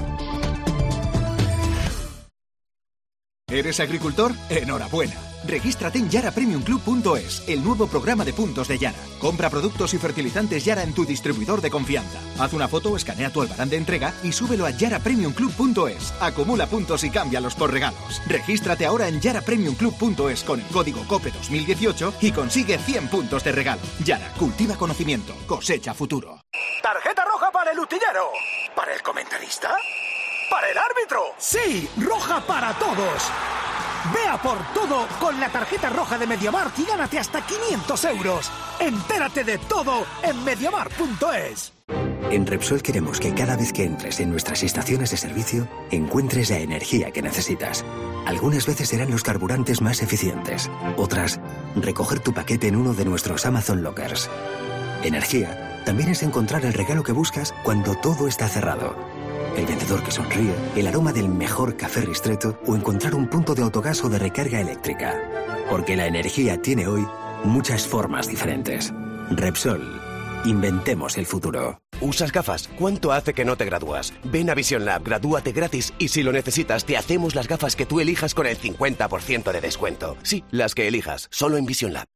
Speaker 18: ¿Eres agricultor? ¡Enhorabuena! Regístrate en yarapremiumclub.es, el nuevo programa de puntos de Yara. Compra productos y fertilizantes Yara en tu distribuidor de confianza. Haz una foto, escanea tu albarán de entrega y súbelo a yarapremiumclub.es. Acumula puntos y cámbialos por regalos. Regístrate ahora en yarapremiumclub.es con el código COPE 2018 y consigue 100 puntos de regalo. Yara, cultiva conocimiento, cosecha futuro.
Speaker 19: ¡Tarjeta roja para el utillero! ¿Para el comentarista? ¿Para el árbitro? ¡Sí! ¡Roja para todos! Vea por todo con la tarjeta roja de Mediamar y gánate hasta 500 euros. Entérate de todo en mediamar.es.
Speaker 20: En Repsol queremos que cada vez que entres en nuestras estaciones de servicio encuentres la energía que necesitas. Algunas veces serán los carburantes más eficientes. Otras, recoger tu paquete en uno de nuestros Amazon Lockers. Energía también es encontrar el regalo que buscas cuando todo está cerrado. El vendedor que sonríe, el aroma del mejor café Ristretto o encontrar un punto de autogas o de recarga eléctrica. Porque la energía tiene hoy muchas formas diferentes. Repsol. Inventemos el futuro.
Speaker 21: ¿Usas gafas? ¿Cuánto hace que no te gradúas? Ven a Vision Lab, gradúate gratis y si lo necesitas te hacemos las gafas que tú elijas con el 50% de descuento. Sí, las que elijas, solo en Vision Lab.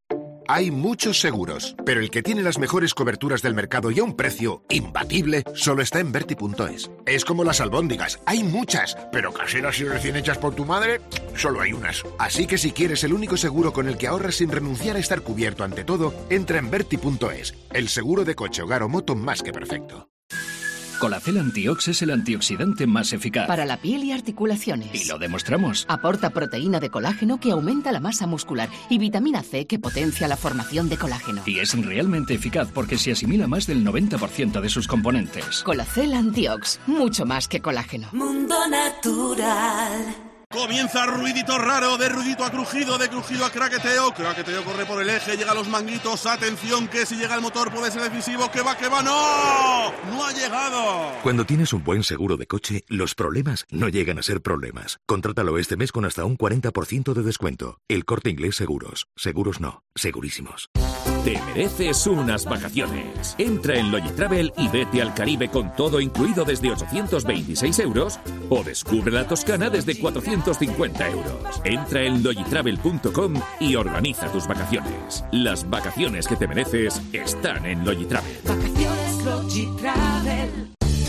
Speaker 2: Hay muchos seguros, pero el que tiene las mejores coberturas del mercado y a un precio imbatible solo está en Verti.es. Es como las albóndigas, hay muchas, pero caseras y recién hechas por tu madre, solo hay unas. Así que si quieres el único seguro con el que ahorras sin renunciar a estar cubierto ante todo, entra en Verti.es, el seguro de coche, hogar o moto más que perfecto.
Speaker 22: Colacel Antiox es el antioxidante más eficaz.
Speaker 23: Para la piel y articulaciones.
Speaker 22: Y lo demostramos.
Speaker 23: Aporta proteína de colágeno que aumenta la masa muscular y vitamina C que potencia la formación de colágeno.
Speaker 22: Y es realmente eficaz porque se asimila más del 90% de sus componentes.
Speaker 23: Colacel Antiox, mucho más que colágeno.
Speaker 24: Mundo Natural.
Speaker 25: Comienza ruidito raro, de ruidito a crujido, de crujido a craqueteo. Craqueteo corre por el eje, llega a los manguitos. Atención que si llega el motor puede ser decisivo. ¡Que va, que va! ¡No! ¡No ha llegado!
Speaker 26: Cuando tienes un buen seguro de coche, los problemas no llegan a ser problemas. Contrátalo este mes con hasta un 40% de descuento. El Corte Inglés Seguros. Seguros no, segurísimos.
Speaker 27: Te mereces unas vacaciones. Entra en Logitravel y vete al Caribe con todo incluido desde 826 euros o descubre la Toscana desde 450 euros. Entra en logitravel.com y organiza tus vacaciones. Las vacaciones que te mereces están en Logitravel.
Speaker 24: Vacaciones Logitravel.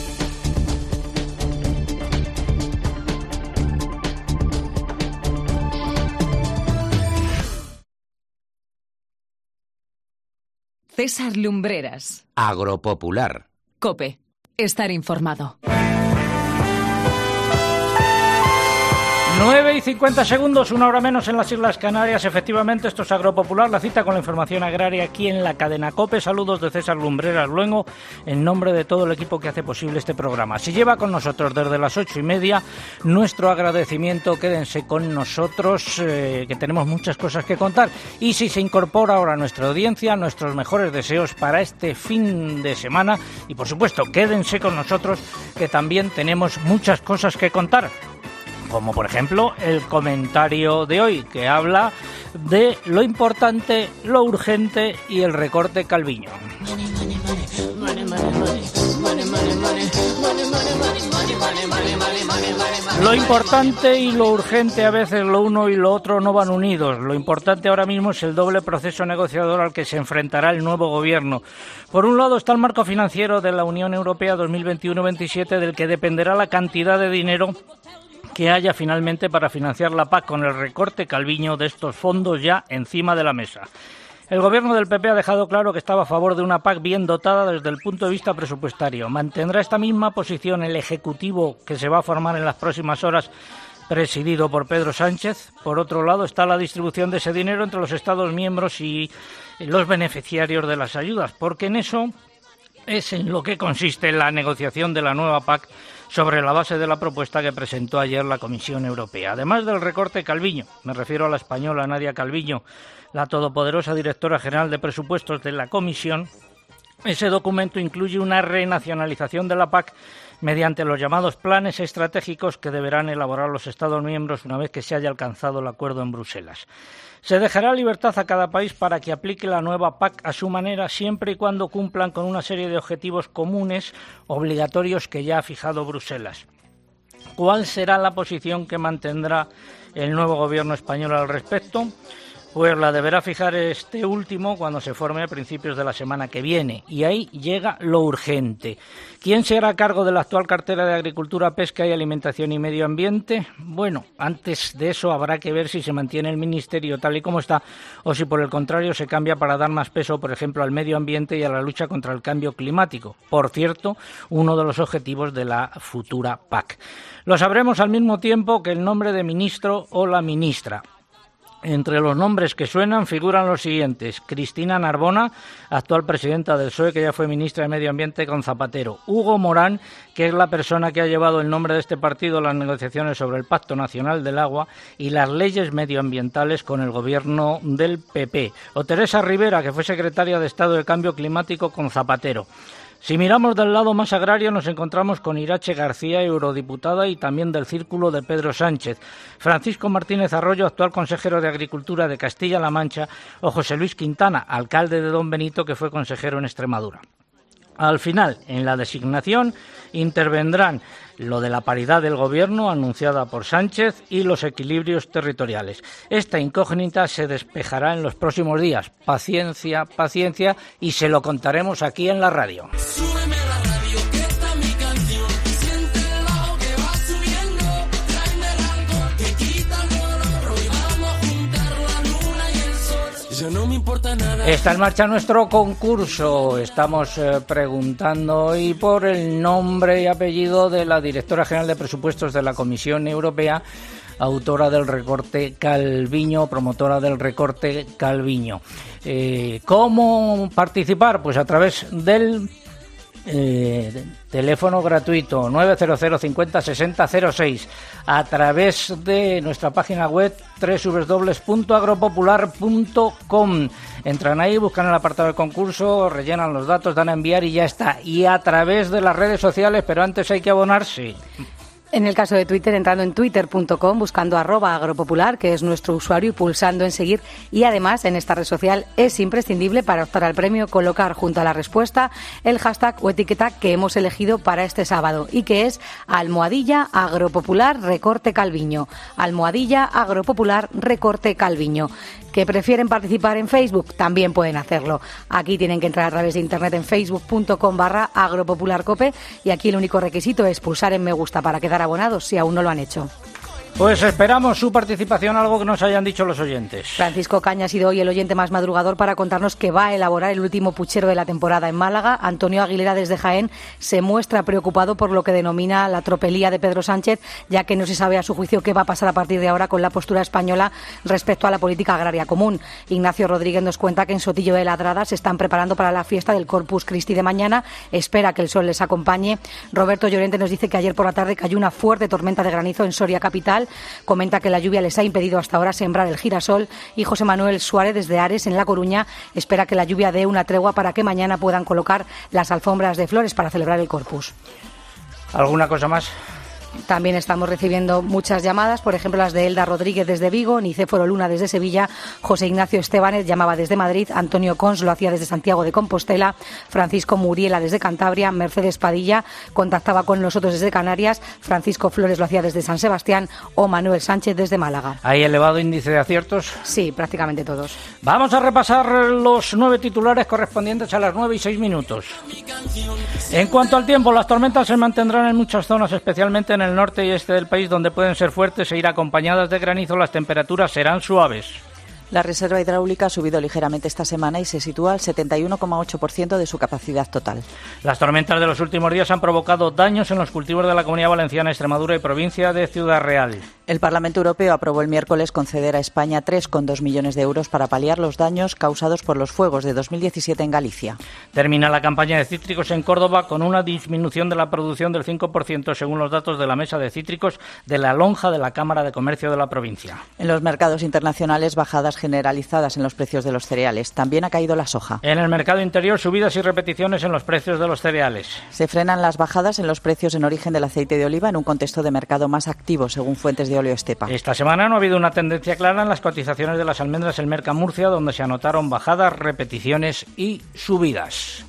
Speaker 17: César Lumbreras.
Speaker 28: Agropopular.
Speaker 17: COPE. Estar informado.
Speaker 1: 9 y 50 segundos, una hora menos en las Islas Canarias. Efectivamente, esto es Agropopular, la cita con la información agraria aquí en la cadena COPE. Saludos de César Lumbreras Luengo, en nombre de todo el equipo que hace posible este programa. Si lleva con nosotros desde las 8:30, nuestro agradecimiento, quédense con nosotros, que tenemos muchas cosas que contar. Y si se incorpora ahora a nuestra audiencia, nuestros mejores deseos para este fin de semana. Y por supuesto, quédense con nosotros, que también tenemos muchas cosas que contar. Como por ejemplo el comentario de hoy, que habla de lo importante, lo urgente y el recorte Calviño. Lo importante y lo urgente, a veces lo uno y lo otro no van unidos. Lo importante ahora mismo es el doble proceso negociador al que se enfrentará el nuevo gobierno. Por un lado está el marco financiero de la Unión Europea 2021-27, del que dependerá la cantidad de dinero que haya finalmente para financiar la PAC, con el recorte Calviño de estos fondos ya encima de la mesa. El gobierno del PP ha dejado claro que estaba a favor de una PAC bien dotada desde el punto de vista presupuestario. ¿Mantendrá esta misma posición el Ejecutivo que se va a formar en las próximas horas, presidido por Pedro Sánchez? Por otro lado está la distribución de ese dinero entre los Estados miembros y los beneficiarios de las ayudas, porque en eso es en lo que consiste la negociación de la nueva PAC, sobre la base de la propuesta que presentó ayer la Comisión Europea. Además del recorte Calviño, me refiero a la española Nadia Calviño, la todopoderosa directora general de presupuestos de la Comisión, ese documento incluye una renacionalización de la PAC mediante los llamados planes estratégicos que deberán elaborar los Estados miembros una vez que se haya alcanzado el acuerdo en Bruselas. Se dejará libertad a cada país para que aplique la nueva PAC a su manera, siempre y cuando cumplan con una serie de objetivos comunes obligatorios que ya ha fijado Bruselas. ¿Cuál será la posición que mantendrá el nuevo gobierno español al respecto? Pues la deberá fijar este último cuando se forme a principios de la semana que viene. Y ahí llega lo urgente. ¿Quién se hará cargo de la actual cartera de Agricultura, Pesca y Alimentación y Medio Ambiente? Bueno, antes de eso habrá que ver si se mantiene el ministerio tal y como está, o si por el contrario se cambia para dar más peso, por ejemplo, al medio ambiente y a la lucha contra el cambio climático. Por cierto, uno de los objetivos de la futura PAC. Lo sabremos al mismo tiempo que el nombre de ministro o la ministra. Entre los nombres que suenan figuran los siguientes: Cristina Narbona, actual presidenta del PSOE, que ya fue ministra de Medio Ambiente con Zapatero; Hugo Morán, que es la persona que ha llevado el nombre de este partido a las negociaciones sobre el Pacto Nacional del Agua y las leyes medioambientales con el gobierno del PP; o Teresa Rivera, que fue secretaria de Estado de Cambio Climático con Zapatero. Si miramos del lado más agrario, nos encontramos con Irache García, eurodiputada y también del círculo de Pedro Sánchez; Francisco Martínez Arroyo, actual consejero de Agricultura de Castilla-La Mancha; o José Luis Quintana, alcalde de Don Benito, que fue consejero en Extremadura. Al final, en la designación, intervendrán lo de la paridad del Gobierno anunciada por Sánchez y los equilibrios territoriales. Esta incógnita se despejará en los próximos días. Paciencia, paciencia, y se lo contaremos aquí en la radio.
Speaker 9: Súbeme la radio, que está mi canción. Siente el bajo que va subiendo. Tráeme el alcohol que quita el dolor. Hoy vamos a juntar la luna y el sol. Ya no me importa nada.
Speaker 1: Está en marcha nuestro concurso. Estamos preguntando hoy por el nombre y apellido de la directora general de presupuestos de la Comisión Europea, autora del recorte Calviño, promotora del recorte Calviño. ¿Cómo participar? Pues a través del teléfono gratuito 900 50 60 06, a través de nuestra página web www.agropopular.com. Entran ahí, buscan el apartado de concurso, rellenan los datos, dan a enviar y ya está. Y a través de las redes sociales, pero antes hay que abonarse.
Speaker 4: En el caso de Twitter, entrando en twitter.com, buscando @agropopular, que es nuestro usuario, y pulsando en seguir. Y además, en esta red social es imprescindible para optar al premio colocar junto a la respuesta el hashtag o etiqueta que hemos elegido para este sábado, y que es @agropopular recorte Calviño. @agropopular recorte Calviño. ¿Que prefieren participar en Facebook? También pueden hacerlo. Aquí tienen que entrar a través de internet en facebook.com/agropopularcope, y aquí el único requisito es pulsar en me gusta para quedar abonados si aún no lo han hecho.
Speaker 1: Pues esperamos su participación, algo que nos hayan dicho los oyentes.
Speaker 4: Francisco Caña ha sido hoy el oyente más madrugador para contarnos que va a elaborar el último puchero de la temporada en Málaga. Antonio Aguilera, desde Jaén, se muestra preocupado por lo que denomina la tropelía de Pedro Sánchez, ya que no se sabe a su juicio qué va a pasar a partir de ahora con la postura española respecto a la política agraria común. Ignacio Rodríguez nos cuenta que en Sotillo de Ladrada se están preparando para la fiesta del Corpus Christi de mañana. Espera que el sol les acompañe. Roberto Llorente nos dice que ayer por la tarde cayó una fuerte tormenta de granizo en Soria capital. Comenta que la lluvia les ha impedido hasta ahora sembrar el girasol, y José Manuel Suárez, desde Ares, en La Coruña, espera que la lluvia dé una tregua para que mañana puedan colocar las alfombras de flores para celebrar el Corpus.
Speaker 1: ¿Alguna cosa más?
Speaker 4: También estamos recibiendo muchas llamadas, por ejemplo las de Elda Rodríguez desde Vigo, Nicéforo Luna desde Sevilla, José Ignacio Estebanez llamaba desde Madrid, Antonio Cons lo hacía desde Santiago de Compostela, Francisco Muriela desde Cantabria, Mercedes Padilla contactaba con nosotros desde Canarias, Francisco Flores lo hacía desde San Sebastián, o Manuel Sánchez desde Málaga.
Speaker 1: ¿Hay elevado índice de aciertos?
Speaker 4: Sí, prácticamente todos.
Speaker 1: Vamos a repasar los 9 titulares correspondientes a las 9:06. En cuanto al tiempo, las tormentas se mantendrán en muchas zonas, especialmente en el norte y este del país, donde pueden ser fuertes e ir acompañadas de granizo. Las temperaturas serán suaves.
Speaker 5: La reserva hidráulica ha subido ligeramente esta semana y se sitúa al 71,8% de su capacidad total.
Speaker 1: Las tormentas de los últimos días han provocado daños en los cultivos de la Comunidad Valenciana, Extremadura y provincia de Ciudad Real.
Speaker 5: El Parlamento Europeo aprobó el miércoles conceder a España 3,2 millones de euros para paliar los daños causados por los fuegos de 2017 en Galicia.
Speaker 1: Termina la campaña de cítricos en Córdoba con una disminución de la producción del 5%, según los datos de la Mesa de Cítricos de la lonja de la Cámara de Comercio de la provincia.
Speaker 5: En los mercados internacionales, bajadas generalizadas en los precios de los cereales. También ha caído la soja.
Speaker 1: En el mercado interior, subidas y repeticiones en los precios de los cereales.
Speaker 5: Se frenan las bajadas en los precios en origen del aceite de oliva en un contexto de mercado más activo, según fuentes de Óleo Estepa.
Speaker 1: Esta semana no ha habido una tendencia clara en las cotizaciones de las almendras en Mercamurcia, donde se anotaron bajadas, repeticiones y subidas.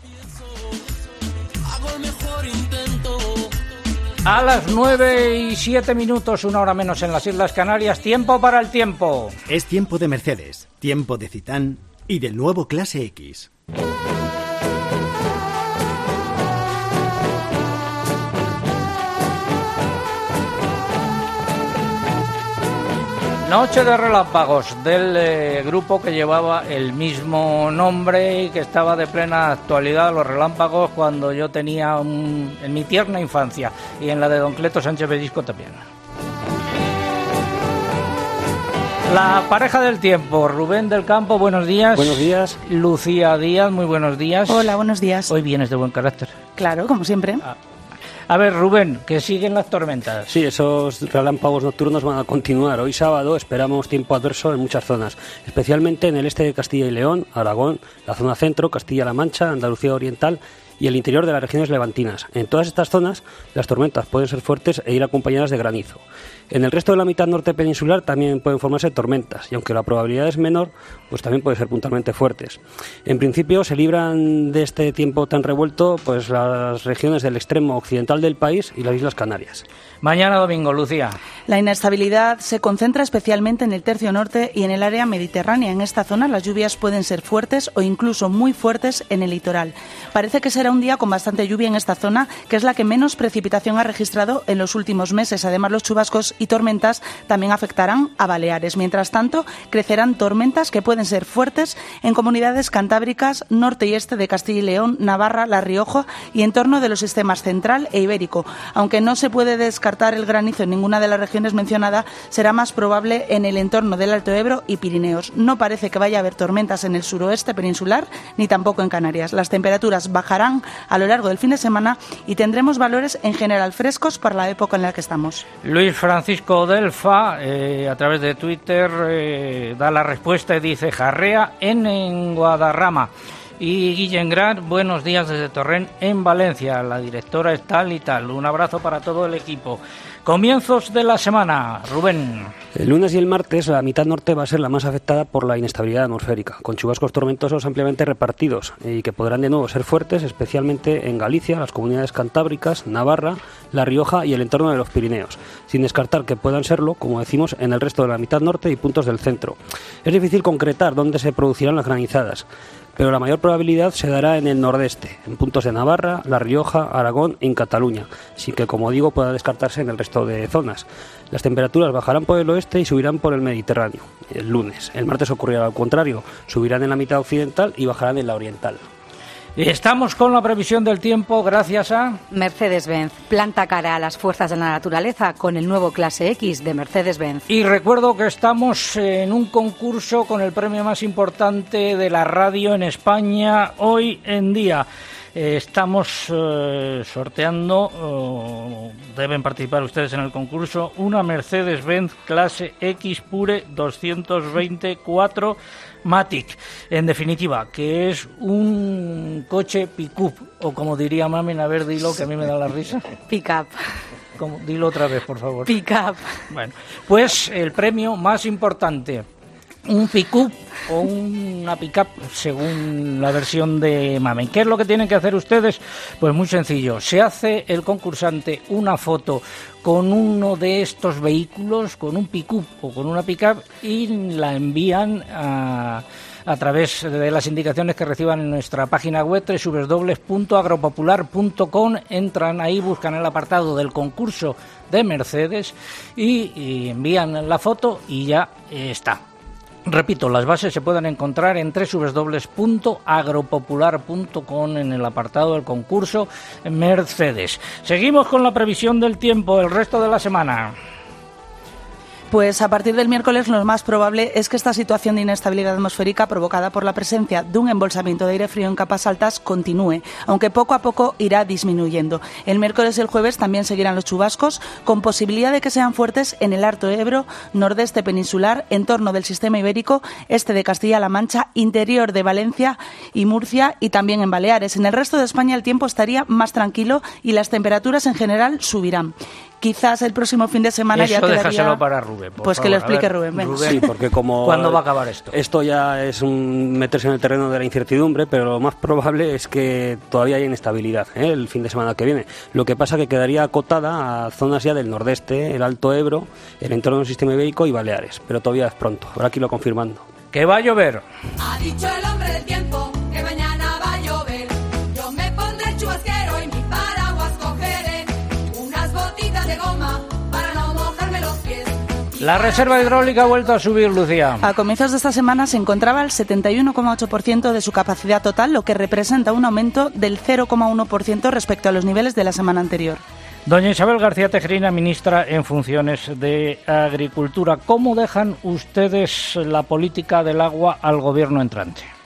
Speaker 1: A las 9:07, 1 hora menos en las Islas Canarias, tiempo para el tiempo.
Speaker 6: Es tiempo de Mercedes, tiempo de Citán y del nuevo Clase X.
Speaker 1: Noche de relámpagos del grupo que llevaba el mismo nombre y que estaba de plena actualidad, los relámpagos, cuando yo tenía en mi tierna infancia, y en la de don Cleto Sánchez Bellisco también. La pareja del tiempo, Rubén del Campo, buenos días.
Speaker 7: Buenos días.
Speaker 1: Lucía Díaz, muy buenos días.
Speaker 8: Hola, buenos días.
Speaker 1: Hoy vienes de buen carácter.
Speaker 8: Claro, como siempre.
Speaker 1: A ver, Rubén, que siguen las tormentas.
Speaker 7: Sí, esos relámpagos nocturnos van a continuar. Hoy sábado esperamos tiempo adverso en muchas zonas, especialmente en el este de Castilla y León, Aragón, la zona centro, Castilla-La Mancha, Andalucía Oriental y el interior de las regiones levantinas. En todas estas zonas, las tormentas pueden ser fuertes e ir acompañadas de granizo. En el resto de la mitad norte peninsular también pueden formarse tormentas, y aunque la probabilidad es menor, pues también pueden ser puntualmente fuertes. En principio se libran de este tiempo tan revuelto pues las regiones del extremo occidental del país y las Islas Canarias.
Speaker 1: Mañana domingo, Lucía.
Speaker 3: La inestabilidad se concentra especialmente en el tercio norte y en el área mediterránea. En esta zona las lluvias pueden ser fuertes o incluso muy fuertes en el litoral. Parece que será un día con bastante lluvia en esta zona, que es la que menos precipitación ha registrado en los últimos meses. Además, los chubascos y tormentas también afectarán a Baleares. Mientras tanto, crecerán tormentas que pueden ser fuertes en comunidades cantábricas, norte y este de Castilla y León, Navarra, La Rioja y en torno de los sistemas central e ibérico. Aunque no se puede descartar el granizo en ninguna de las regiones mencionadas, será más probable en el entorno del Alto Ebro y Pirineos. No parece que vaya a haber tormentas en el suroeste peninsular ni tampoco en Canarias. Las temperaturas bajarán a lo largo del fin de semana y tendremos valores en general frescos para la época en la que estamos.
Speaker 1: Luis Francisco Delfa, a través de Twitter, da la respuesta y dice: jarrea en Guadarrama. Y Guillem Gran, buenos días desde Torrent, en Valencia. La directora es tal y tal. Un abrazo para todo el equipo. Comienzos de la semana, Rubén.
Speaker 7: El lunes y el martes la mitad norte va a ser la más afectada por la inestabilidad atmosférica, con chubascos tormentosos ampliamente repartidos y que podrán de nuevo ser fuertes, especialmente en Galicia, las comunidades cantábricas, Navarra, La Rioja y el entorno de los Pirineos, sin descartar que puedan serlo, como decimos, en el resto de la mitad norte y puntos del centro. Es difícil concretar dónde se producirán las granizadas, pero la mayor probabilidad se dará en el nordeste, en puntos de Navarra, La Rioja, Aragón y en Cataluña, sin que, como digo, pueda descartarse en el resto de zonas. Las temperaturas bajarán por el oeste y subirán por el Mediterráneo el lunes. El martes ocurrirá al contrario, subirán en la mitad occidental y bajarán en la oriental.
Speaker 1: Estamos con la previsión del tiempo gracias a
Speaker 4: Mercedes-Benz. Planta cara a las fuerzas de la naturaleza con el nuevo Clase X de Mercedes-Benz.
Speaker 1: Y recuerdo que estamos en un concurso con el premio más importante de la radio en España hoy en día. Estamos sorteando, deben participar ustedes en el concurso, una Mercedes-Benz Clase X Pure 224 Matic. En definitiva, que es un coche pick-up, o como diría Mamen, a ver, dilo, que a mí me da la risa.
Speaker 4: Pick-up.
Speaker 1: Dilo otra vez, por favor.
Speaker 4: Pick-up.
Speaker 1: Bueno, pues el premio más importante, un pick-up o una pick-up, según la versión de Mamen. ¿Qué es lo que tienen que hacer ustedes? Pues muy sencillo. Se hace el concursante una foto con uno de estos vehículos, con un pick-up o con una pick-up, y la envían a través de las indicaciones que reciban en nuestra página web www.agropopular.com. Entran ahí, buscan el apartado del concurso de Mercedes y envían la foto y ya está. Repito, las bases se pueden encontrar en www.agropopular.com en el apartado del concurso Mercedes. Seguimos con la previsión del tiempo el resto de la semana.
Speaker 3: Pues a partir del miércoles lo más probable es que esta situación de inestabilidad atmosférica provocada por la presencia de un embolsamiento de aire frío en capas altas continúe, aunque poco a poco irá disminuyendo. El miércoles y el jueves también seguirán los chubascos, con posibilidad de que sean fuertes en el Alto Ebro, nordeste peninsular, entorno del sistema ibérico, este de Castilla-La Mancha, interior de Valencia y Murcia y también en Baleares. En el resto de España el tiempo estaría más tranquilo y las temperaturas en general subirán. Quizás el próximo fin de semana
Speaker 1: eso
Speaker 3: ya quedaría...
Speaker 1: déjaselo para Rubén, por
Speaker 3: pues
Speaker 1: favor.
Speaker 3: Que lo explique Rubén. Venga.
Speaker 7: Sí, porque como...
Speaker 1: ¿Cuándo va a acabar esto?
Speaker 7: Esto ya es meterse en el terreno de la incertidumbre, pero lo más probable es que todavía haya inestabilidad el fin de semana que viene. Lo que pasa que quedaría acotada a zonas ya del nordeste, el Alto Ebro, el entorno del sistema ibérico y Baleares, pero todavía es pronto. Habrá que irlo confirmando.
Speaker 1: ¡Que va a llover!
Speaker 24: Ha dicho el hombre del tiempo que mañana va a llover. Yo me pondré el chubasquero y mi paraguas cogeré. Unas botitas de goma para no mojarme los pies.
Speaker 1: La reserva hidráulica ha vuelto a subir, Lucía.
Speaker 3: A comienzos de esta semana se encontraba al 71,8% de su capacidad total, lo que representa un aumento del 0,1% respecto a los niveles de la semana anterior.
Speaker 1: Doña Isabel García Tejerina, ministra en funciones de Agricultura. ¿Cómo dejan ustedes la política del agua al gobierno entrante?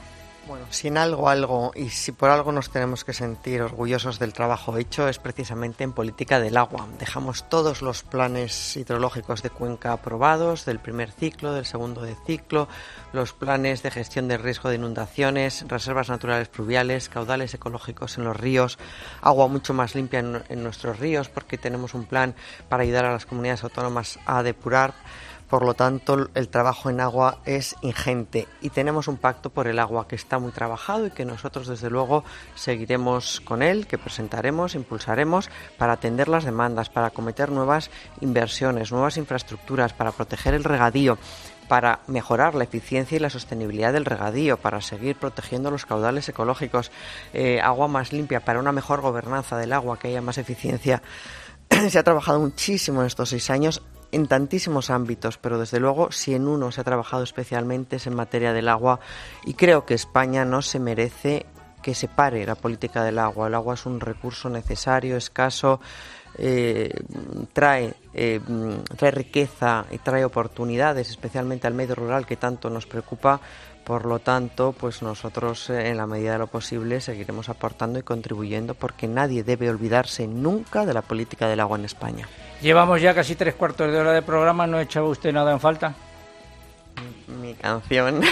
Speaker 8: Bueno, si en algo, y si por algo nos tenemos que sentir orgullosos del trabajo hecho, es precisamente en política del agua. Dejamos todos los planes hidrológicos de cuenca aprobados, del primer ciclo, del segundo de ciclo, los planes de gestión de riesgo de inundaciones, reservas naturales pluviales, caudales ecológicos en los ríos, agua mucho más limpia en nuestros ríos, porque tenemos un plan para ayudar a las comunidades autónomas a depurar. Por lo tanto, el trabajo en agua es ingente y tenemos un pacto por el agua que está muy trabajado y que nosotros, desde luego, seguiremos con él, que presentaremos, impulsaremos para atender las demandas, para acometer nuevas inversiones, nuevas infraestructuras, para proteger el regadío, para mejorar la eficiencia y la sostenibilidad del regadío, para seguir protegiendo los caudales ecológicos, agua más limpia, para una mejor gobernanza del agua, que haya más eficiencia. Se ha trabajado muchísimo en estos 6 años en tantísimos ámbitos, pero desde luego si en uno se ha trabajado especialmente es en materia del agua, y creo que España no se merece que se pare la política del agua. El agua es un recurso necesario, escaso, trae riqueza y trae oportunidades, especialmente al medio rural que tanto nos preocupa. Por lo tanto, pues nosotros en la medida de lo posible seguiremos aportando y contribuyendo, porque nadie debe olvidarse nunca de la política del agua en España.
Speaker 1: Llevamos ya casi 3/4 de hora de programa, ¿no echaba usted nada en falta?
Speaker 8: Mi canción.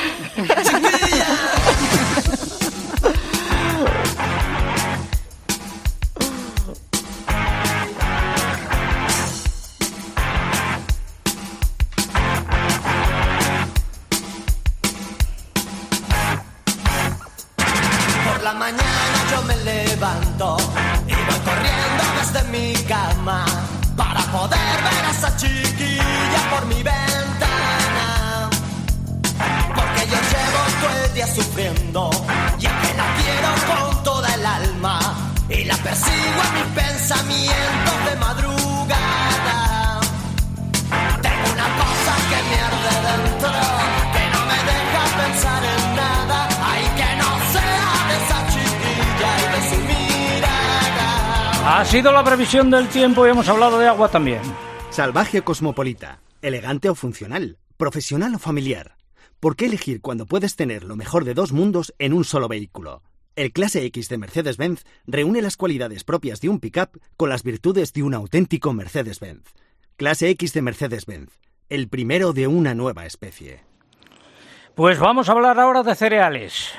Speaker 9: Por la mañana yo me levanto y voy corriendo desde mi cama para poder ver a esa chiquilla por mi ventana. Porque yo llevo todo el día sufriendo y es que la quiero con toda el alma y la persigo en mis pensamientos de madrugada. Tengo una cosa que me arde dentro, que no me deja pensar en nada. Ay, que no sea de esa chiquilla y de su mirada.
Speaker 1: Ha sido la previsión del tiempo y hemos hablado de agua también.
Speaker 6: Salvaje o cosmopolita, elegante o funcional, profesional o familiar. ¿Por qué elegir cuando puedes tener lo mejor de 2 mundos en un solo vehículo? El Clase X de Mercedes-Benz reúne las cualidades propias de un pick-up con las virtudes de un auténtico Mercedes-Benz. Clase X de Mercedes-Benz, el primero de una nueva especie.
Speaker 1: Pues vamos a hablar ahora de cereales.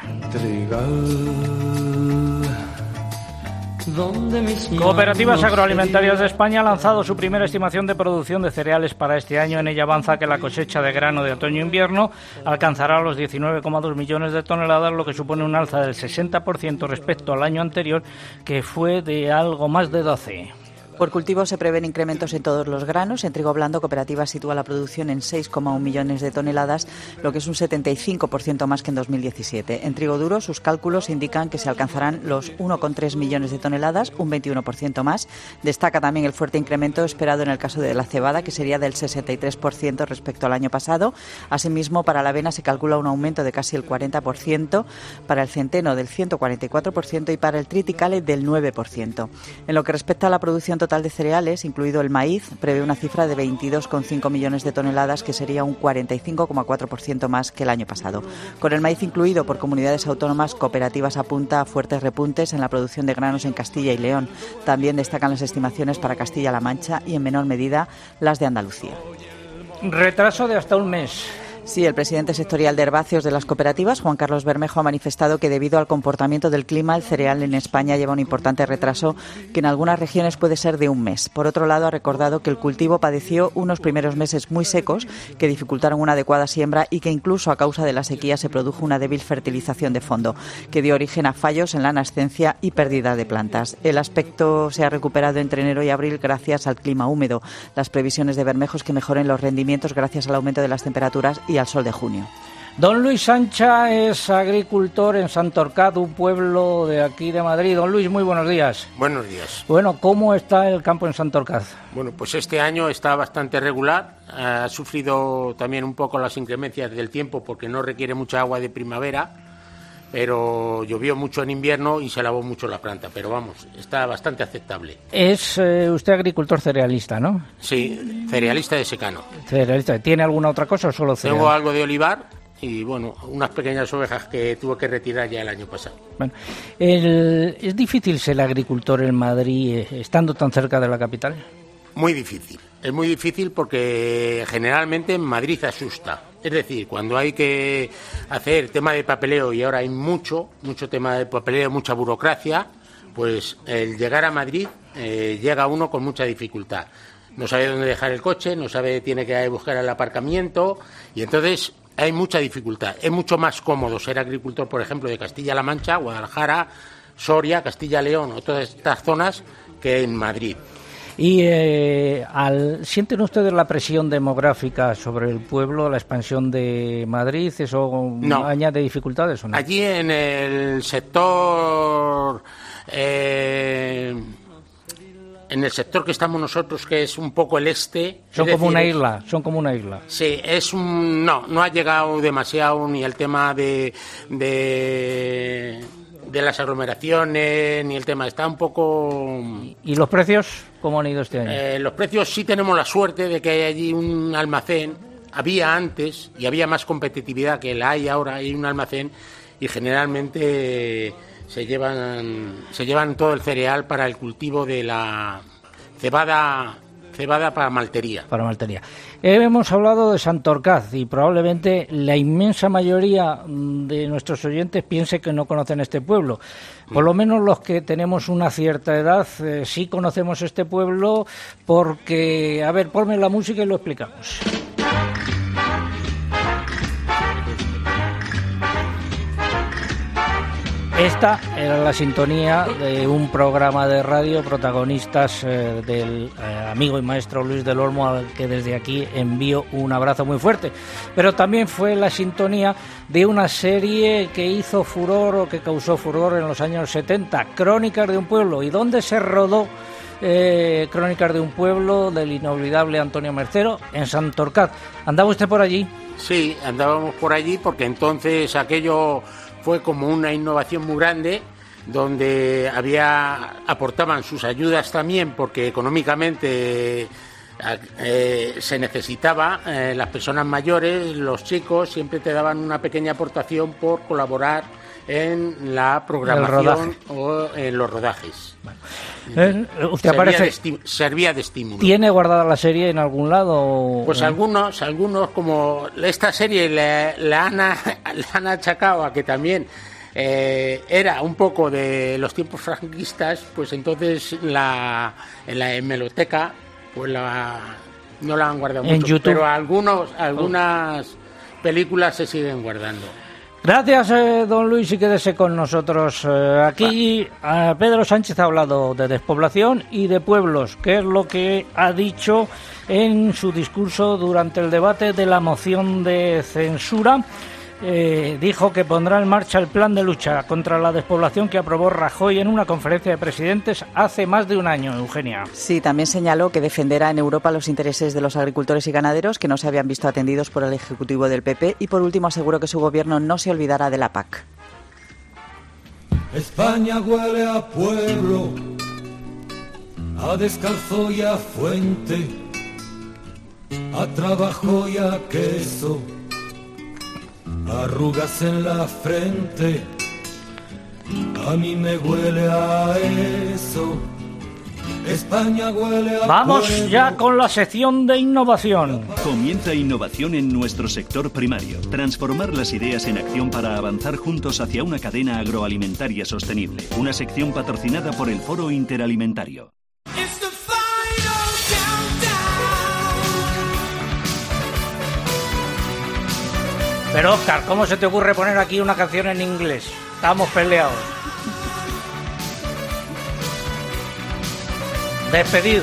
Speaker 1: Cooperativas Agroalimentarias de España ha lanzado su primera estimación de producción de cereales para este año. En ella avanza que la cosecha de grano de otoño-invierno alcanzará los 19,2 millones de toneladas, lo que supone un alza del 60% respecto al año anterior, que fue de algo más de 12.
Speaker 5: Por cultivo se prevén incrementos en todos los granos. En trigo blando, Cooperativa sitúa la producción en 6,1 millones de toneladas, lo que es un 75% más que en 2017. En trigo duro, sus cálculos indican que se alcanzarán los 1,3 millones de toneladas, un 21% más. Destaca también el fuerte incremento esperado en el caso de la cebada, que sería del 63% respecto al año pasado. Asimismo, para la avena se calcula un aumento de casi el 40%, para el centeno del 144% y para el triticale del 9%. En lo que respecta a la producción total de cereales, incluido el maíz, prevé una cifra de 22,5 millones de toneladas, que sería un 45,4% más que el año pasado. Con el maíz incluido por comunidades autónomas, Cooperativas apunta a fuertes repuntes en la producción de granos en Castilla y León. También destacan las estimaciones para Castilla-La Mancha y, en menor medida, las de Andalucía.
Speaker 1: Retraso de hasta un mes.
Speaker 5: Sí, el presidente sectorial de herbáceos de las cooperativas, Juan Carlos Bermejo, ha manifestado que debido al comportamiento del clima, el cereal en España lleva un importante retraso que en algunas regiones puede ser de un mes. Por otro lado, ha recordado que el cultivo padeció unos primeros meses muy secos que dificultaron una adecuada siembra y que incluso a causa de la sequía se produjo una débil fertilización de fondo, que dio origen a fallos en la nascencia y pérdida de plantas. El aspecto se ha recuperado entre enero y abril gracias al clima húmedo. Las previsiones de Bermejo es que mejoren los rendimientos gracias al aumento de las temperaturas y al sol de junio.
Speaker 1: Don Luis Sancha es agricultor en Santorcaz, un pueblo de aquí de Madrid. Don Luis, muy buenos días.
Speaker 10: Buenos días.
Speaker 1: Bueno, ¿cómo está el campo en Santorcaz?
Speaker 10: Bueno, pues este año está bastante regular. Ha sufrido también un poco las inclemencias del tiempo porque no requiere mucha agua de primavera, pero llovió mucho en invierno y se lavó mucho la planta. Pero vamos, está bastante aceptable.
Speaker 1: Es usted agricultor cerealista, ¿no?
Speaker 10: Sí, cerealista de secano.
Speaker 1: Cerealista. ¿Tiene alguna otra cosa o solo cereal?
Speaker 10: Tengo algo de olivar y bueno, unas pequeñas ovejas que tuve que retirar ya el año pasado.
Speaker 1: Bueno, ¿es difícil ser agricultor en Madrid estando tan cerca de la capital?
Speaker 10: Muy difícil. Es muy difícil porque generalmente en Madrid asusta. Es decir, cuando hay que hacer tema de papeleo, y ahora hay mucho tema de papeleo, mucha burocracia, pues el llegar a Madrid llega uno con mucha dificultad. No sabe dónde dejar el coche, no sabe, tiene que buscar el aparcamiento, y entonces hay mucha dificultad. Es mucho más cómodo ser agricultor, por ejemplo, de Castilla-La Mancha, Guadalajara, Soria, Castilla-León o todas estas zonas que en Madrid.
Speaker 1: ¿Y sienten ustedes la presión demográfica sobre el pueblo, la expansión de Madrid? ¿Eso añade dificultades o no?
Speaker 10: Allí en el sector... en el sector que estamos nosotros, que es un poco el este...
Speaker 1: Son como una isla.
Speaker 10: Sí, no ha llegado demasiado ni el tema de las aglomeraciones, ni el tema, está un poco...
Speaker 1: ¿Y los precios cómo han ido este año?
Speaker 10: Los precios sí tenemos la suerte de que hay allí un almacén, había antes y había más competitividad que la hay ahora, hay un almacén y generalmente se llevan todo el cereal para el cultivo de la cebada para maltería.
Speaker 1: Hemos hablado de Santorcaz y probablemente la inmensa mayoría de nuestros oyentes piense que no conocen este pueblo. Por lo menos los que tenemos una cierta edad sí conocemos este pueblo porque... A ver, ponme la música y lo explicamos. Esta era la sintonía de un programa de radio, protagonistas del amigo y maestro Luis del Olmo, al que desde aquí envío un abrazo muy fuerte. Pero también fue la sintonía de una serie que hizo furor o que causó furor en los años 70, Crónicas de un pueblo. ¿Y dónde se rodó Crónicas de un pueblo del inolvidable Antonio Mercero? En Santorcaz. ¿Andaba usted por allí?
Speaker 10: Sí, andábamos por allí porque entonces aquello... fue como una innovación muy grande donde aportaban sus ayudas también porque económicamente se necesitaba, las personas mayores, los chicos siempre te daban una pequeña aportación por colaborar en la programación o en los rodajes.
Speaker 1: Usted
Speaker 10: servía de estímulo.
Speaker 1: ¿Tiene guardada la serie en algún lado?
Speaker 10: Pues algunos, como esta serie la han achacado a que también era un poco de los tiempos franquistas, pues entonces en la hemeroteca pues no la han guardado
Speaker 1: en
Speaker 10: mucho,
Speaker 1: YouTube.
Speaker 10: Pero algunas películas se siguen guardando.
Speaker 1: Gracias, don Luis, y quédese con nosotros. Aquí Pedro Sánchez ha hablado de despoblación y de pueblos, que es lo que ha dicho en su discurso durante el debate de la moción de censura. Dijo que pondrá en marcha el plan de lucha contra la despoblación que aprobó Rajoy en una conferencia de presidentes hace más de un año, Eugenia.
Speaker 5: Sí, también señaló que defenderá en Europa los intereses de los agricultores y ganaderos que no se habían visto atendidos por el Ejecutivo del PP y por último aseguró que su gobierno no se olvidará de la PAC.
Speaker 11: España huele a pueblo, a descalzo y a fuente, a trabajo y a queso, arrugas en la frente, a mí me huele a eso. España huele a
Speaker 1: Vamos
Speaker 11: pueblo.
Speaker 1: ya con la sección de innovación.
Speaker 12: Comienza innovación en nuestro sector primario. Transformar las ideas en acción para avanzar juntos hacia una cadena agroalimentaria sostenible. Una sección patrocinada por el Foro Interalimentario.
Speaker 1: Pero Óscar, ¿cómo se te ocurre poner aquí una canción en inglés? Estamos peleados. Despedido.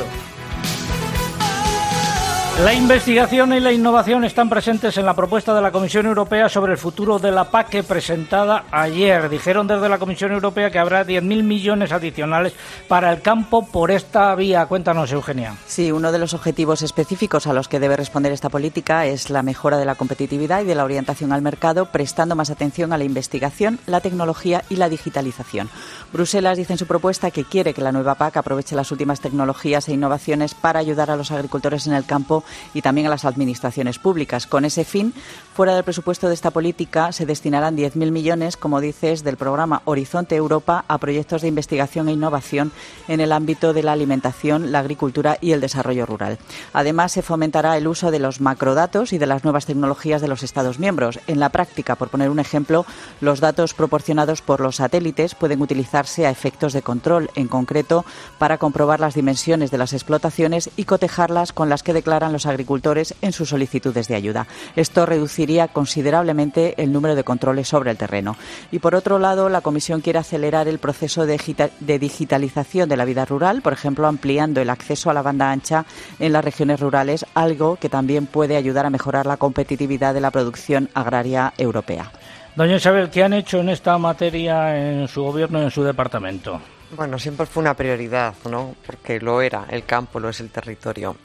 Speaker 1: La investigación y la innovación están presentes en la propuesta de la Comisión Europea sobre el futuro de la PAC presentada ayer. Dijeron desde la Comisión Europea que habrá 10.000 millones adicionales para el campo por esta vía. Cuéntanos, Eugenia.
Speaker 5: Sí, uno de los objetivos específicos a los que debe responder esta política es la mejora de la competitividad y de la orientación al mercado, prestando más atención a la investigación, la tecnología y la digitalización. Bruselas dice en su propuesta que quiere que la nueva PAC aproveche las últimas tecnologías e innovaciones para ayudar a los agricultores en el campo y también a las administraciones públicas. Con ese fin, fuera del presupuesto de esta política se destinarán 10.000 millones, como dices, del programa Horizonte Europa a proyectos de investigación e innovación en el ámbito de la alimentación, la agricultura y el desarrollo rural. Además, se fomentará el uso de los macrodatos y de las nuevas tecnologías de los Estados miembros. En la práctica, por poner un ejemplo, los datos proporcionados por los satélites pueden utilizarse a efectos de control, en concreto para comprobar las dimensiones de las explotaciones y cotejarlas con las que declaran los agricultores en sus solicitudes de ayuda. Esto reduciría considerablemente el número de controles sobre el terreno. Y por otro lado, la Comisión quiere acelerar el proceso de digitalización de la vida rural, por ejemplo, ampliando el acceso a la banda ancha en las regiones rurales, algo que también puede ayudar a mejorar la competitividad de la producción agraria europea.
Speaker 1: Doña Isabel, ¿qué han hecho en esta materia en su gobierno y en su departamento?
Speaker 8: Bueno, siempre fue una prioridad, ¿no? Porque lo era, el campo, lo es el territorio.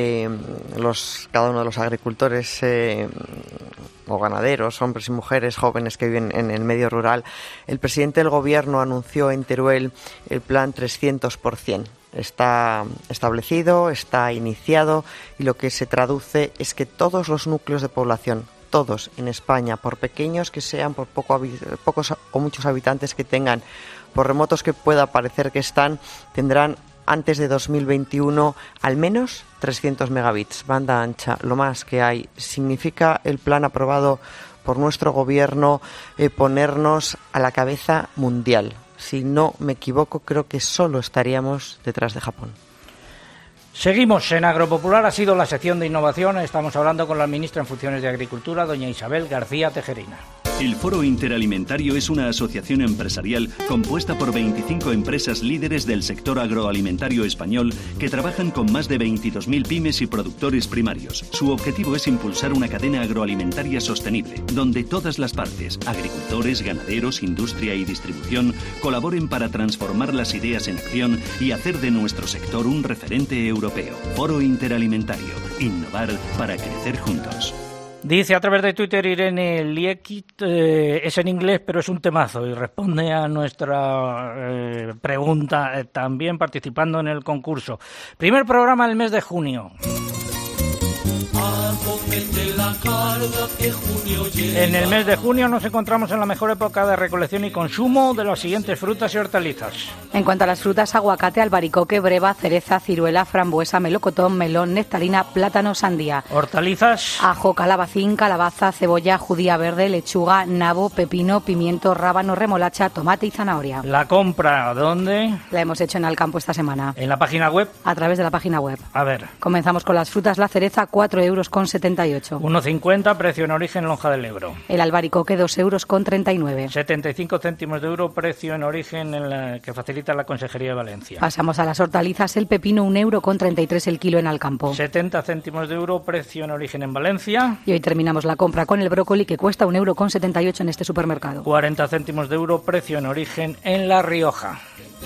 Speaker 8: Cada uno de los agricultores o ganaderos, hombres y mujeres jóvenes que viven en el medio rural, el presidente del gobierno anunció en Teruel el plan 300%. Está establecido, está iniciado y lo que se traduce es que todos los núcleos de población, todos en España, por pequeños que sean, por pocos o muchos habitantes que tengan, por remotos que pueda parecer que están, tendrán antes de 2021 al menos 300 megabits, banda ancha, lo más que hay. Significa el plan aprobado por nuestro gobierno ponernos a la cabeza mundial. Si no me equivoco, creo que solo estaríamos detrás de Japón.
Speaker 1: Seguimos en Agropopular, ha sido la sección de innovación. Estamos hablando con la ministra en funciones de Agricultura, doña Isabel García Tejerina.
Speaker 12: El Foro Interalimentario es una asociación empresarial compuesta por 25 empresas líderes del sector agroalimentario español que trabajan con más de 22.000 pymes y productores primarios. Su objetivo es impulsar una cadena agroalimentaria sostenible, donde todas las partes, agricultores, ganaderos, industria y distribución, colaboren para transformar las ideas en acción y hacer de nuestro sector un referente europeo. Foro Interalimentario. Innovar para crecer juntos.
Speaker 1: Dice a través de Twitter Irene Liekit, es en inglés pero es un temazo, y responde a nuestra pregunta también participando en el concurso. Primer programa del mes de junio. En el mes de junio nos encontramos en la mejor época de recolección y consumo de las siguientes frutas y hortalizas.
Speaker 4: En cuanto a las frutas, aguacate, albaricoque, breva, cereza, ciruela, frambuesa, melocotón, melón, nectarina, plátano, sandía.
Speaker 1: Hortalizas.
Speaker 4: Ajo, calabacín, calabaza, cebolla, judía verde, lechuga, nabo, pepino, pimiento, rábano, remolacha, tomate y zanahoria.
Speaker 1: ¿La compra dónde?
Speaker 4: La hemos hecho en Alcampo esta semana.
Speaker 1: ¿En la página web?
Speaker 4: A través de la página web.
Speaker 1: A ver.
Speaker 4: Comenzamos con las frutas. La cereza, 4,78 €.
Speaker 1: 1,50, precio en origen Lonja del Ebro.
Speaker 4: El albaricoque, 2,39 €.
Speaker 1: 75 céntimos de euro, precio en origen que facilita la Consejería de Valencia.
Speaker 4: Pasamos a las hortalizas. El pepino, 1,33 € el kilo en Alcampo.
Speaker 1: 70 céntimos de euro, precio en origen en Valencia.
Speaker 4: Y hoy terminamos la compra con el brócoli, que cuesta 1,78 € en este supermercado.
Speaker 1: 40 céntimos de euro, precio en origen en La Rioja.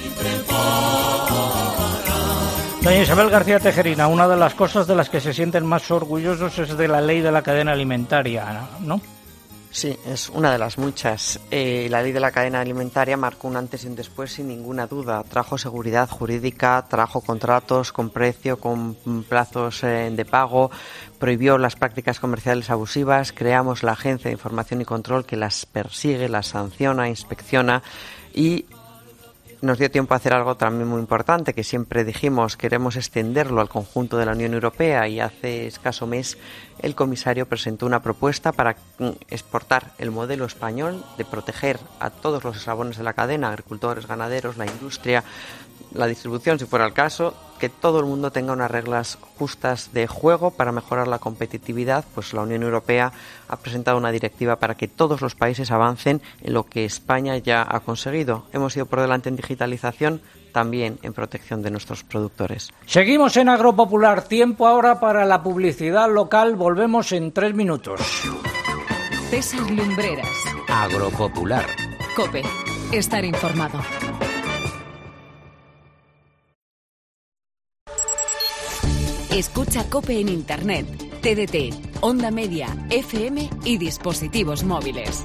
Speaker 1: Doña Isabel García Tejerina, una de las cosas de las que se sienten más orgullosos es de la ley de la cadena alimentaria, ¿no?
Speaker 8: Sí, es una de las muchas. La ley de la cadena alimentaria marcó un antes y un después sin ninguna duda. Trajo seguridad jurídica, trajo contratos con precio, con plazos de pago, prohibió las prácticas comerciales abusivas, creamos la Agencia de Información y Control que las persigue, las sanciona, inspecciona y nos dio tiempo a hacer algo también muy importante que siempre dijimos, queremos extenderlo al conjunto de la Unión Europea, y hace escaso mes el comisario presentó una propuesta para exportar el modelo español de proteger a todos los eslabones de la cadena, agricultores, ganaderos, la industria, la distribución, si fuera el caso, que todo el mundo tenga unas reglas justas de juego para mejorar la competitividad. Pues la Unión Europea ha presentado una directiva para que todos los países avancen en lo que España ya ha conseguido. Hemos ido por delante en digitalización, también en protección de nuestros productores.
Speaker 1: Seguimos en Agropopular. Tiempo ahora para la publicidad local. Volvemos en 3 minutos.
Speaker 17: César Lumbreras.
Speaker 26: Agropopular.
Speaker 17: COPE. Estar informado. Escucha COPE en Internet, TDT, Onda Media, FM y dispositivos móviles.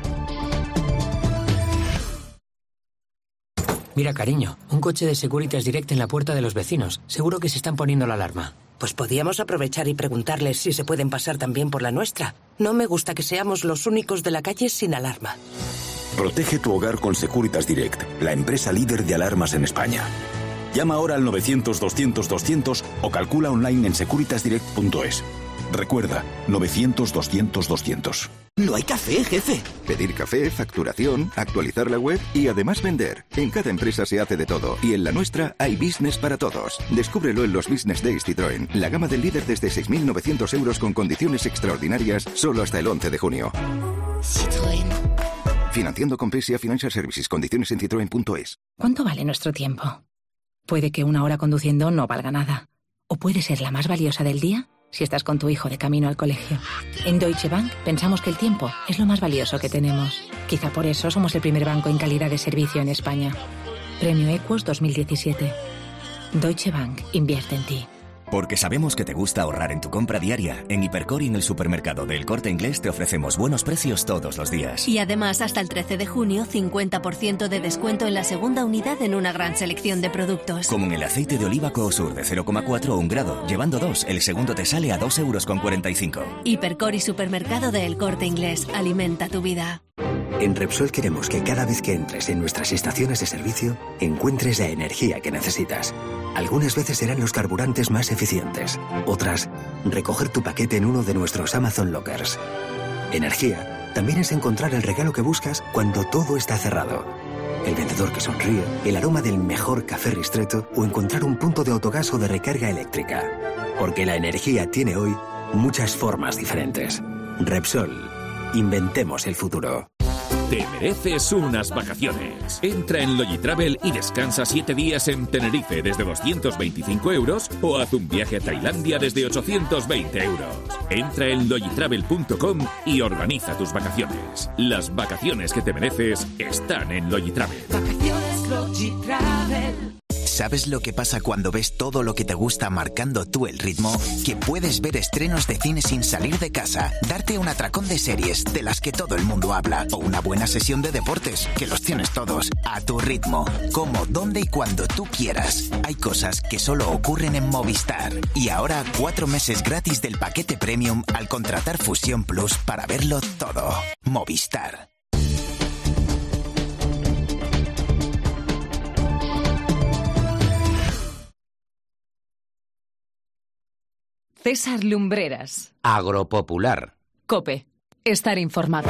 Speaker 13: Mira, cariño, un coche de Securitas Direct en la puerta de los vecinos. Seguro que se están poniendo la alarma. Pues podíamos aprovechar y preguntarles si se pueden pasar también por la nuestra. No me gusta que seamos los únicos de la calle sin alarma.
Speaker 14: Protege tu hogar con Securitas Direct, la empresa líder de alarmas en España. Llama ahora al 900-200-200 o calcula online en securitasdirect.es. Recuerda, 900-200-200.
Speaker 15: No hay café, jefe.
Speaker 16: Pedir café, facturación, actualizar la web y además vender. En cada empresa se hace de todo y en la nuestra hay business para todos. Descúbrelo en los Business Days Citroën. La gama del líder desde 6.900 euros con condiciones extraordinarias solo hasta el 11 de junio.
Speaker 18: Citroën.
Speaker 16: Financiando con PSA Financial Services. Condiciones en citroen.es.
Speaker 18: ¿Cuánto vale nuestro tiempo? Puede que una hora conduciendo no valga nada. O puede ser la más valiosa del día si estás con tu hijo de camino al colegio. En Deutsche Bank pensamos que el tiempo es lo más valioso que tenemos. Quizá por eso somos el primer banco en calidad de servicio en España. Premio Equus 2017. Deutsche Bank invierte en ti.
Speaker 19: Porque sabemos que te gusta ahorrar en tu compra diaria, en Hipercor y en el supermercado del Corte Inglés te ofrecemos buenos precios todos los días.
Speaker 20: Y además, hasta el 13 de junio, 50% de descuento en la segunda unidad en una gran selección de productos.
Speaker 19: Como en el aceite de oliva Coosur de 0,4 o 1 grado. Llevando 2, el segundo te sale a 2,45 €.
Speaker 20: Hipercor y supermercado del Corte Inglés. Alimenta tu vida.
Speaker 28: En Repsol queremos que cada vez que entres en nuestras estaciones de servicio, encuentres la energía que necesitas. Algunas veces serán los carburantes más eficientes. Otras, recoger tu paquete en uno de nuestros Amazon Lockers. Energía también es encontrar el regalo que buscas cuando todo está cerrado. El vendedor que sonríe, el aroma del mejor café Ristretto o encontrar un punto de autogas o de recarga eléctrica. Porque la energía tiene hoy muchas formas diferentes. Repsol. Inventemos el futuro.
Speaker 27: Te mereces unas vacaciones. Entra en Logitravel y descansa 7 días en Tenerife desde 225 € o haz un viaje a Tailandia desde 820 €. Entra en logitravel.com y organiza tus vacaciones. Las vacaciones que te mereces están en Logitravel.
Speaker 24: Vacaciones Logitravel.
Speaker 29: ¿Sabes lo que pasa cuando ves todo lo que te gusta marcando tú el ritmo? Que puedes ver estrenos de cine sin salir de casa, darte un atracón de series de las que todo el mundo habla o una buena sesión de deportes, que los tienes todos, a tu ritmo, como, dónde y cuando tú quieras. Hay cosas que solo ocurren en Movistar. Y ahora 4 meses gratis del paquete premium al contratar Fusión Plus para verlo todo. Movistar.
Speaker 17: César Lumbreras.
Speaker 30: Agropopular.
Speaker 17: COPE. Estar informado.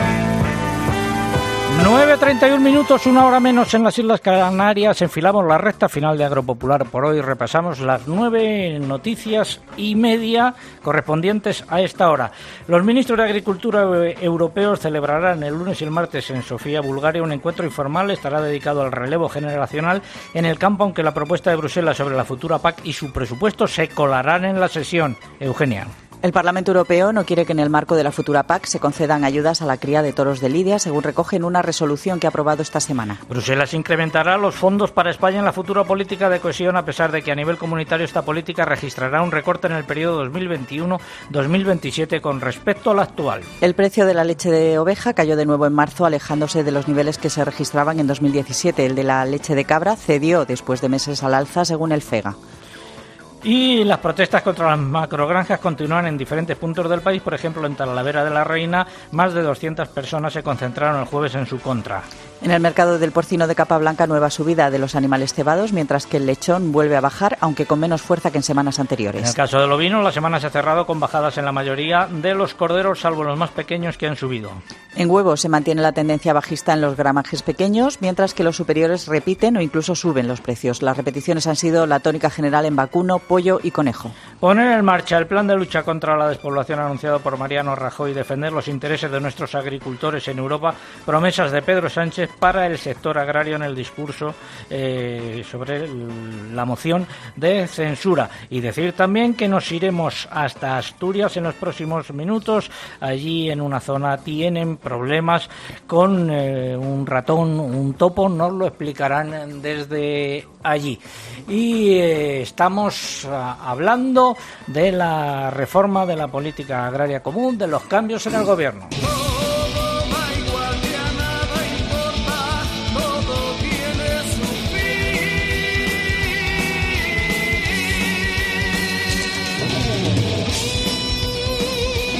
Speaker 1: 9:31 minutos, 1 hora menos en las Islas Canarias. Enfilamos la recta final de Agropopular por hoy. Repasamos las 9 noticias y media correspondientes a esta hora. Los ministros de Agricultura europeos celebrarán el lunes y el martes en Sofía, Bulgaria, un encuentro informal. Estará dedicado al relevo generacional en el campo, aunque la propuesta de Bruselas sobre la futura PAC y su presupuesto se colarán en la sesión. Eugenia.
Speaker 5: El Parlamento Europeo no quiere que en el marco de la futura PAC se concedan ayudas a la cría de toros de lidia, según recoge en una resolución que ha aprobado esta semana.
Speaker 1: Bruselas incrementará los fondos para España en la futura política de cohesión, a pesar de que a nivel comunitario esta política registrará un recorte en el periodo 2021-2027 con respecto al actual.
Speaker 5: El precio de la leche de oveja cayó de nuevo en marzo, alejándose de los niveles que se registraban en 2017. El de la leche de cabra cedió después de meses al alza, según el FEGA.
Speaker 1: Y las protestas contra las macrogranjas continúan en diferentes puntos del país. Por ejemplo, en Talavera de la Reina, más de 200 personas se concentraron el jueves en su contra.
Speaker 5: En el mercado del porcino de capa blanca, nueva subida de los animales cebados, mientras que el lechón vuelve a bajar, aunque con menos fuerza que en semanas anteriores.
Speaker 1: En el caso del ovino, la semana se ha cerrado con bajadas en la mayoría de los corderos, salvo los más pequeños que han subido.
Speaker 5: En huevos se mantiene la tendencia bajista en los gramajes pequeños, mientras que los superiores repiten o incluso suben los precios. Las repeticiones han sido la tónica general en vacuno, pollo y conejo.
Speaker 1: Poner en marcha el plan de lucha contra la despoblación anunciado por Mariano Rajoy, defender los intereses de nuestros agricultores en Europa, promesas de Pedro Sánchez para el sector agrario en el discurso sobre la moción de censura. Y decir también que nos iremos hasta Asturias en los próximos minutos. Allí en una zona tienen problemas con un ratón, un topo, nos lo explicarán desde allí. Y estamos hablando de la reforma de la política agraria común, de los cambios en el gobierno.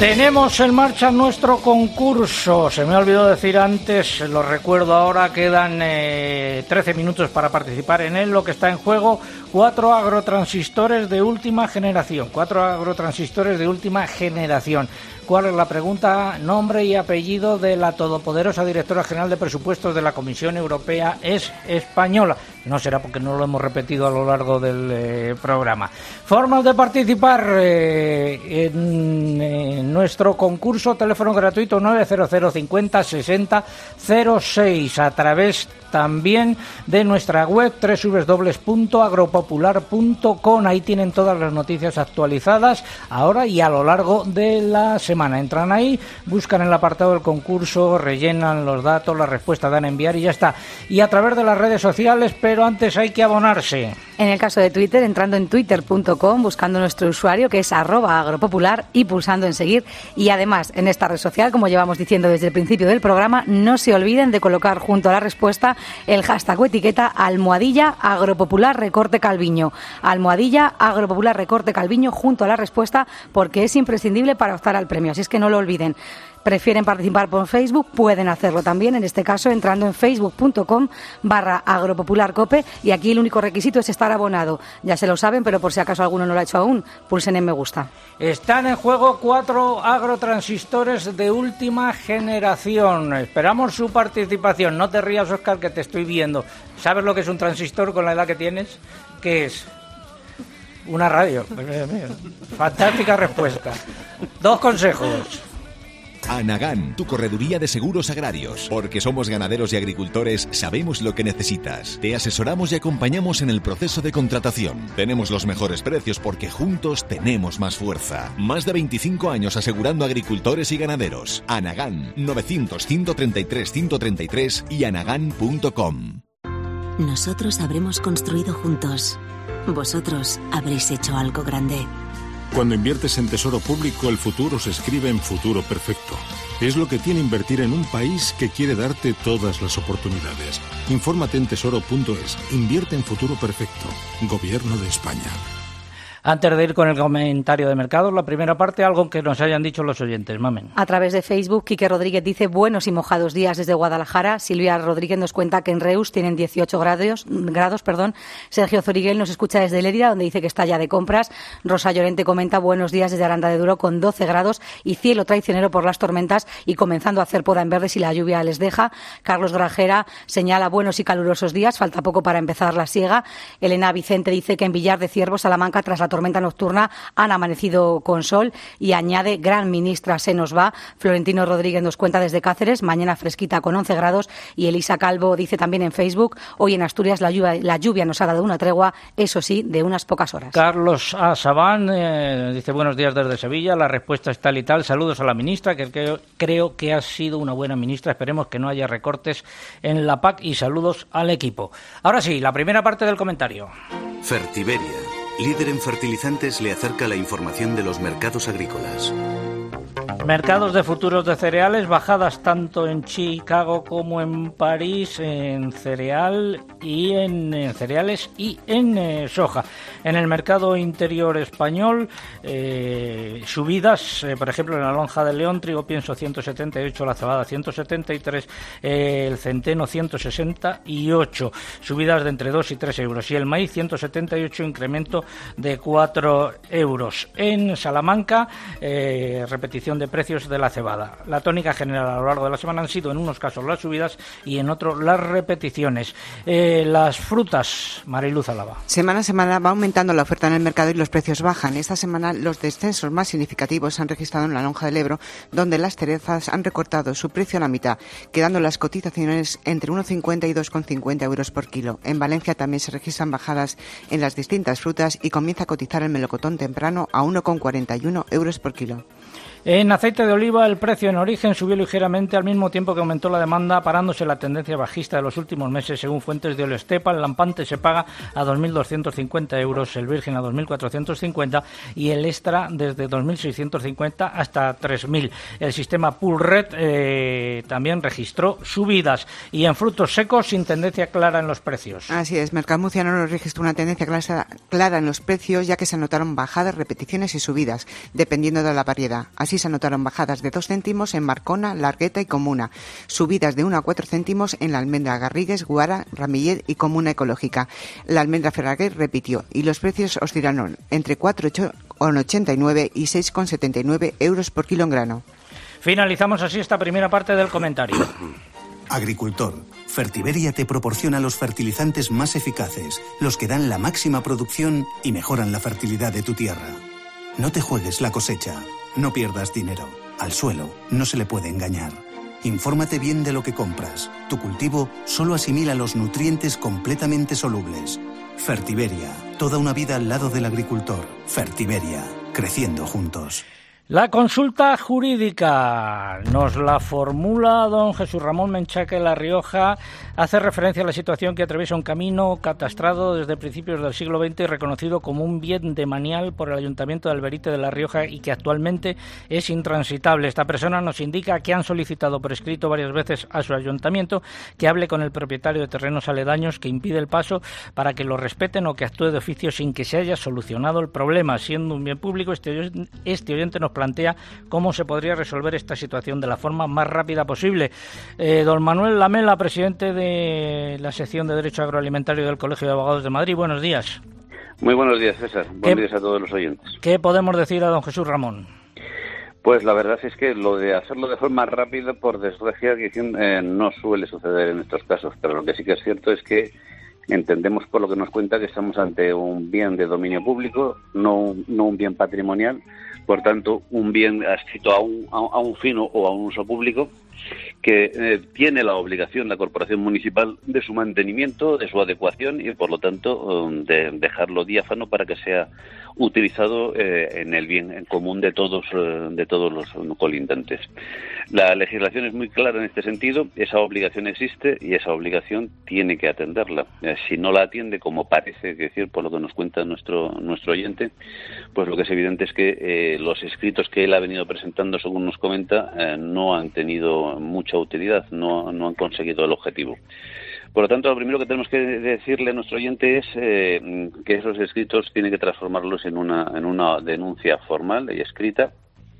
Speaker 1: Tenemos en marcha nuestro concurso. Se me ha olvidado decir antes, lo recuerdo ahora, quedan 13 minutos para participar en él. Lo que está en juego, 4 agrotransistores de última generación. 4 agrotransistores de última generación. ¿Cuál es la pregunta? Nombre y apellido de la todopoderosa directora general de presupuestos de la Comisión Europea es española. No será porque no lo hemos repetido a lo largo del programa. Formas de participar en nuestro concurso. Teléfono gratuito 900 50 60 06. A través también de nuestra web www.agropopular.com. Ahí tienen todas las noticias actualizadas ahora y a lo largo de la semana. Entran ahí, buscan el apartado del concurso, rellenan los datos, la respuesta dan a enviar y ya está. Y a través de las redes sociales, pero antes hay que abonarse.
Speaker 4: En el caso de Twitter, entrando en twitter.com, buscando nuestro usuario que es @agropopular y pulsando en seguir. Y además, en esta red social, como llevamos diciendo desde el principio del programa, no se olviden de colocar junto a la respuesta el hashtag o etiqueta @agropopular_Calviño. @agropopular_Calviño junto a la respuesta, porque es imprescindible para optar al premio. Así es que no lo olviden. Prefieren participar por Facebook, pueden hacerlo también, en este caso entrando en facebook.com/agropopularcope, y aquí el único requisito es estar abonado. Ya se lo saben, pero por si acaso alguno no lo ha hecho aún, pulsen en me gusta.
Speaker 1: Están en juego 4 agrotransistores de última generación. Esperamos su participación. No te rías, Óscar, que te estoy viendo. ¿Sabes lo que es un transistor con la edad que tienes? ¿Qué es? Una radio. Fantástica respuesta. 2 consejos.
Speaker 2: Anagán, tu correduría de seguros agrarios. Porque somos ganaderos y agricultores, sabemos lo que necesitas. Te asesoramos y acompañamos en el proceso de contratación. Tenemos los mejores precios porque juntos tenemos más fuerza. Más de 25 años asegurando a agricultores y ganaderos. Anagán, 900-133-133 y anagán.com.
Speaker 3: Nosotros habremos construido juntos. Vosotros habréis hecho algo grande.
Speaker 7: Cuando inviertes en tesoro público, el futuro se escribe en futuro perfecto. Es lo que tiene invertir en un país que quiere darte todas las oportunidades. Infórmate en tesoro.es. Invierte en futuro perfecto. Gobierno de España.
Speaker 1: Antes de ir con el comentario de mercados, la primera parte, algo que nos hayan dicho los oyentes. Mamen.
Speaker 4: A través de Facebook, Quique Rodríguez dice buenos y mojados días desde Guadalajara. Silvia Rodríguez nos cuenta que en Reus tienen 18 grados. Sergio Zoriguel nos escucha desde Lérida, donde dice que está ya de compras. Rosa Llorente comenta buenos días desde Aranda de Duero con 12 grados y cielo traicionero por las tormentas y comenzando a hacer poda en verde si la lluvia les deja. Carlos Grajera señala buenos y calurosos días, falta poco para empezar la siega. Elena Vicente dice que en Villar de Ciervos, Salamanca, tras la tormenta nocturna han amanecido con sol y añade gran ministra se nos va. Florentino Rodríguez nos cuenta desde Cáceres, mañana fresquita con 11 grados y Elisa Calvo dice también en Facebook, hoy en Asturias la lluvia nos ha dado una tregua, eso sí, de unas pocas horas.
Speaker 1: Carlos A. Sabán dice buenos días desde Sevilla, la respuesta es tal y tal, saludos a la ministra, que creo que ha sido una buena ministra, esperemos que no haya recortes en la PAC y saludos al equipo. Ahora sí, la primera parte del comentario.
Speaker 9: Fertiberia, líder en fertilizantes, le acerca la información de los mercados agrícolas.
Speaker 1: Mercados de futuros de cereales, bajadas tanto en Chicago como en París, en cereales y en soja. En el mercado interior español, subidas, por ejemplo, en la lonja de León, trigo pienso 178, la cebada 173, el centeno 168, subidas de entre 2 y 3 euros. Y el maíz 178, incremento de 4 euros. En Salamanca, repetición de precios de la cebada. La tónica general a lo largo de la semana han sido en unos casos las subidas y en otros las repeticiones. Las frutas, Mariluz Álava.
Speaker 15: Semana a semana va aumentando la oferta en el mercado y los precios bajan. Esta semana los descensos más significativos se han registrado en la lonja del Ebro, donde las cerezas han recortado su precio a la mitad, quedando las cotizaciones entre 1,50 y 2,50 euros por kilo. En Valencia también se registran bajadas en las distintas frutas y comienza a cotizar el melocotón temprano a 1,41 euros por kilo.
Speaker 1: En aceite de oliva el precio en origen subió ligeramente al mismo tiempo que aumentó la demanda, parándose la tendencia bajista de los últimos meses. Según fuentes de Olestepa, el lampante se paga a 2.250 euros, el virgen a 2.450 y el extra desde 2.650 hasta 3.000. El sistema Pool Red también registró subidas y en frutos secos sin tendencia clara en los precios.
Speaker 15: Así es, Mercamurcia no registró una tendencia clara en los precios, ya que se anotaron bajadas, repeticiones y subidas, dependiendo de la variedad. Almendra. Así se anotaron bajadas de 2 céntimos en Marcona, Largueta y Comuna, subidas de 1 a 4 céntimos en la almendra Garrigues, Guara, Ramillet y Comuna Ecológica. La almendra Ferraguer repitió y los precios oscilaron entre 4,89 y 6,79 euros por kilo en grano.
Speaker 1: Finalizamos así esta primera parte del comentario.
Speaker 6: Agricultor, Fertiberia te proporciona los fertilizantes más eficaces, los que dan la máxima producción y mejoran la fertilidad de tu tierra. No te juegues la cosecha, no pierdas dinero. Al suelo no se le puede engañar. Infórmate bien de lo que compras. Tu cultivo solo asimila los nutrientes completamente solubles. Fertiberia, toda una vida al lado del agricultor. Fertiberia, creciendo juntos.
Speaker 1: La consulta jurídica nos la formula don Jesús Ramón Menchaca de La Rioja. Hace referencia a la situación que atraviesa un camino catastrado desde principios del siglo XX y reconocido como un bien demanial por el Ayuntamiento de Alberite de La Rioja y que actualmente es intransitable. Esta persona nos indica que han solicitado por escrito varias veces a su ayuntamiento que hable con el propietario de terrenos aledaños que impide el paso para que lo respeten o que actúe de oficio sin que se haya solucionado el problema. Siendo un bien público, este oyente nos plantea cómo se podría resolver esta situación de la forma más rápida posible. Don Manuel Lamela, presidente de la sección de Derecho Agroalimentario del Colegio de Abogados de Madrid. Buenos días.
Speaker 8: Muy buenos días, César. Buenos días a todos los oyentes.
Speaker 1: ¿Qué podemos decir a don Jesús Ramón?
Speaker 8: Pues la verdad es que lo de hacerlo de forma rápida, por desgracia, no suele suceder en estos casos. Pero lo que sí que es cierto es que entendemos por lo que nos cuenta que estamos ante un bien de dominio público, no un bien patrimonial. Por tanto, un bien adscrito a un fin o a un uso público que tiene la obligación la Corporación Municipal de su mantenimiento, de su adecuación y, por lo tanto, de dejarlo diáfano para que sea utilizado en el bien en común de todos los colindantes. La legislación es muy clara en este sentido, esa obligación existe y esa obligación tiene que atenderla. Si no la atiende, como parece decir por lo que nos cuenta nuestro oyente, pues lo que es evidente es que los escritos que él ha venido presentando, según nos comenta, no han tenido mucha utilidad, no han conseguido el objetivo. Por lo tanto, lo primero que tenemos que decirle a nuestro oyente es que esos escritos tiene que transformarlos en una denuncia formal y escrita,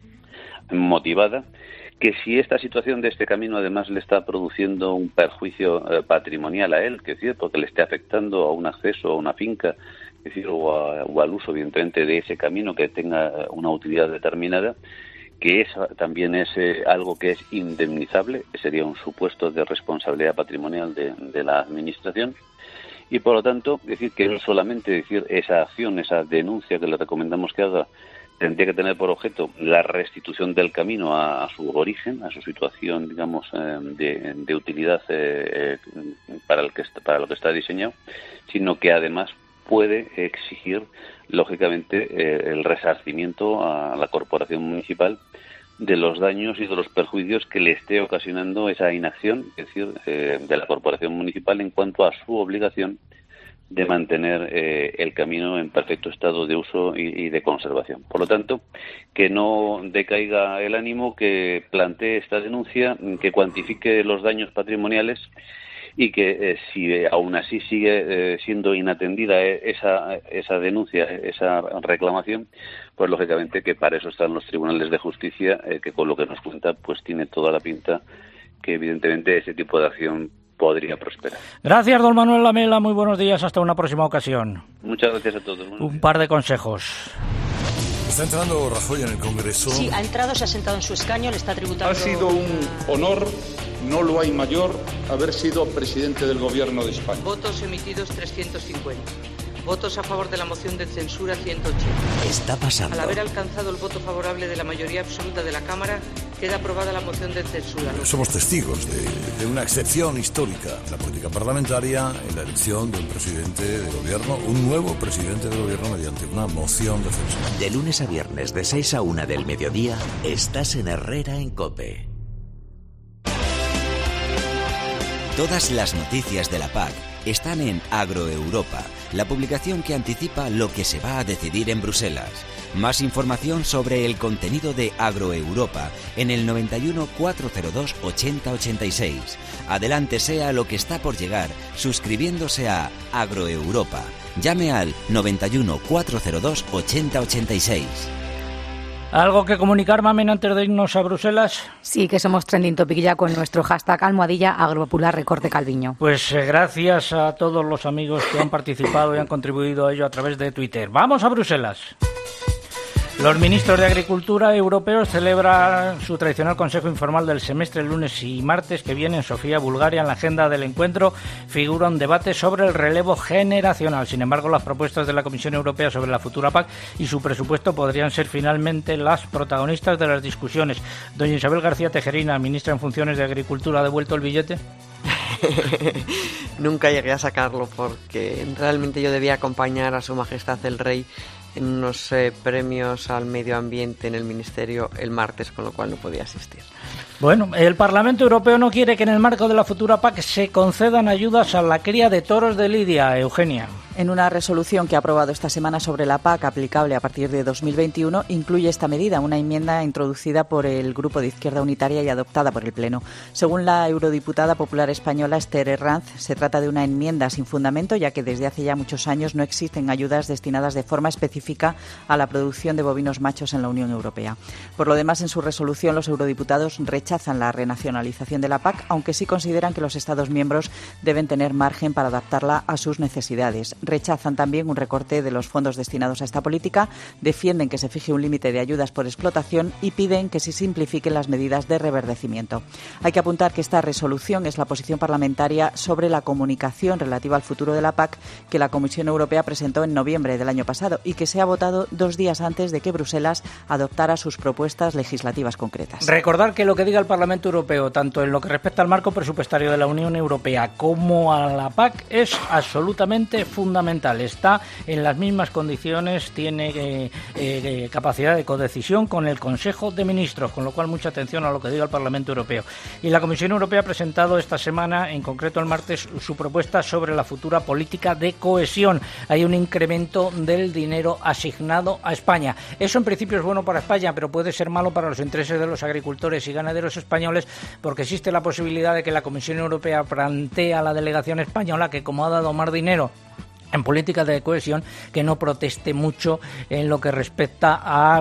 Speaker 8: motivada, que si esta situación de este camino además le está produciendo un perjuicio patrimonial a él, que es decir, porque le esté afectando a un acceso a una finca, es decir, o al uso evidentemente de ese camino que tenga una utilidad determinada, que eso también es algo que es indemnizable, que sería un supuesto de responsabilidad patrimonial de la Administración, y por lo tanto, decir que no solamente esa acción, esa denuncia que le recomendamos que haga, tendría que tener por objeto la restitución del camino a su origen, a su situación, digamos, de utilidad para lo que está diseñado, sino que además puede exigir, lógicamente, el resarcimiento a la Corporación Municipal de los daños y de los perjuicios que le esté ocasionando esa inacción, es decir, de la Corporación Municipal en cuanto a su obligación de mantener el camino en perfecto estado de uso y de conservación. Por lo tanto, que no decaiga el ánimo, que plantee esta denuncia, que cuantifique los daños patrimoniales y que si aún así sigue siendo inatendida esa denuncia, esa reclamación, pues lógicamente que para eso están los tribunales de justicia, que con lo que nos cuenta pues tiene toda la pinta que evidentemente ese tipo de acción podría prosperar.
Speaker 1: Gracias, don Manuel Lamela. Muy buenos días. Hasta una próxima ocasión.
Speaker 8: Muchas gracias a todos.
Speaker 1: Un par de consejos.
Speaker 10: ¿Está entrando Rajoy en el Congreso?
Speaker 11: Sí, ha entrado, se ha sentado en su escaño, le está tributando...
Speaker 12: Ha sido un honor, no lo hay mayor, haber sido presidente del Gobierno de España.
Speaker 11: Votos emitidos 350. Votos a favor de la moción de censura 180.
Speaker 19: Está pasando.
Speaker 11: Al haber alcanzado el voto favorable de la mayoría absoluta de la Cámara, queda aprobada la moción de censura.
Speaker 10: Somos testigos de una excepción histórica en la política parlamentaria, en la elección de un presidente de gobierno, un nuevo presidente de gobierno mediante una moción de censura.
Speaker 19: De lunes a viernes, de 6 a 1 del mediodía, estás en Herrera en COPE. Todas las noticias de la PAC están en Agroeuropa, la publicación que anticipa lo que se va a decidir en Bruselas. Más información sobre el contenido de Agroeuropa en el 91 402 8086. Adelántese a lo que está por llegar suscribiéndose a Agroeuropa. Llame al 91 402 8086.
Speaker 1: ¿Algo que comunicar, Mamen, antes de irnos a Bruselas?
Speaker 4: Sí, que somos trending topic ya con nuestro hashtag #Agropopular Recorte Calviño.
Speaker 1: Pues gracias a todos los amigos que han participado y han contribuido a ello a través de Twitter. ¡Vamos a Bruselas! Los ministros de Agricultura europeos celebran su tradicional Consejo Informal del semestre el lunes y martes que viene en Sofía, Bulgaria. En la agenda del encuentro figura un debate sobre el relevo generacional. Sin embargo, las propuestas de la Comisión Europea sobre la futura PAC y su presupuesto podrían ser finalmente las protagonistas de las discusiones. Doña Isabel García Tejerina, ministra en funciones de Agricultura, ¿ha devuelto el billete?
Speaker 13: Nunca llegué a sacarlo porque realmente yo debía acompañar a Su Majestad el Rey en unos premios al medio ambiente en el Ministerio el martes, con lo cual no podía asistir.
Speaker 1: Bueno, el Parlamento Europeo no quiere que en el marco de la futura PAC se concedan ayudas a la cría de toros de lidia. Eugenia.
Speaker 5: En una resolución que ha aprobado esta semana sobre la PAC aplicable a partir de 2021, incluye esta medida, una enmienda introducida por el Grupo de Izquierda Unitaria y adoptada por el Pleno. Según la eurodiputada popular española Esther Herranz, se trata de una enmienda sin fundamento, ya que desde hace ya muchos años no existen ayudas destinadas de forma específica a la producción de bovinos machos en la Unión Europea. Por lo demás, en su resolución, los eurodiputados rechazan la renacionalización de la PAC, aunque sí consideran que los Estados miembros deben tener margen para adaptarla a sus necesidades. Rechazan también un recorte de los fondos destinados a esta política, defienden que se fije un límite de ayudas por explotación y piden que se simplifiquen las medidas de reverdecimiento. Hay que apuntar que esta resolución es la posición parlamentaria sobre la comunicación relativa al futuro de la PAC que la Comisión Europea presentó en noviembre del año pasado y que se ha votado 2 días antes de que Bruselas adoptara sus propuestas legislativas concretas.
Speaker 1: Recordar que lo que diga el Parlamento Europeo, tanto en lo que respecta al marco presupuestario de la Unión Europea como a la PAC, es absolutamente fundamental. Está en las mismas condiciones, tiene capacidad de codecisión con el Consejo de Ministros, con lo cual mucha atención a lo que diga el Parlamento Europeo. Y la Comisión Europea ha presentado esta semana, en concreto el martes, su propuesta sobre la futura política de cohesión. Hay un incremento del dinero asignado a España. Eso en principio es bueno para España, pero puede ser malo para los intereses de los agricultores y ganaderos españoles, porque existe la posibilidad de que la Comisión Europea plantee a la delegación española que, como ha dado más dinero en política de cohesión, que no proteste mucho en lo que respecta a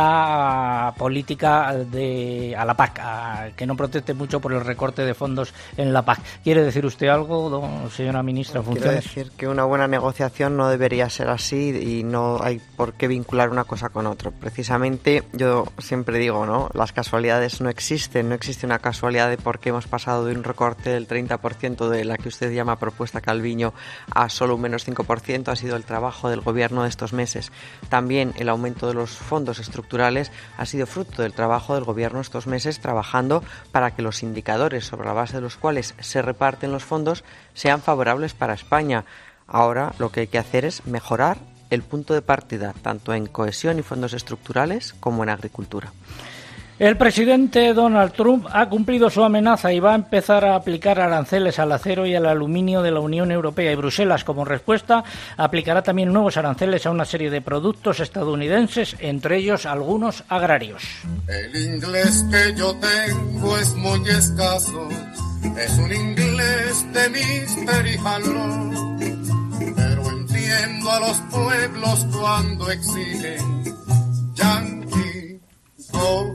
Speaker 1: la política a la PAC, que no proteste mucho por el recorte de fondos en la PAC. ¿Quiere decir usted algo, señora ministra?
Speaker 13: Quiero decir que una buena negociación no debería ser así y no hay por qué vincular una cosa con otra. Precisamente yo siempre digo, ¿no? Las casualidades no existen, no existe una casualidad de por qué hemos pasado de un recorte del 30% de la que usted llama propuesta Calviño a solo un menos 5%. Ha sido el trabajo del gobierno de estos meses. También el aumento de los fondos estructurales ha sido fruto del trabajo del gobierno estos meses, trabajando para que los indicadores sobre la base de los cuales se reparten los fondos sean favorables para España. Ahora lo que hay que hacer es mejorar el punto de partida, tanto en cohesión y fondos estructurales como en agricultura.
Speaker 1: El presidente Donald Trump ha cumplido su amenaza y va a empezar a aplicar aranceles al acero y al aluminio de la Unión Europea, y Bruselas, como respuesta, aplicará también nuevos aranceles a una serie de productos estadounidenses, entre ellos algunos agrarios.
Speaker 14: El inglés que yo tengo es muy escaso, es un inglés de Mister y Jalón, pero entiendo a los pueblos cuando exigen Yankee, go.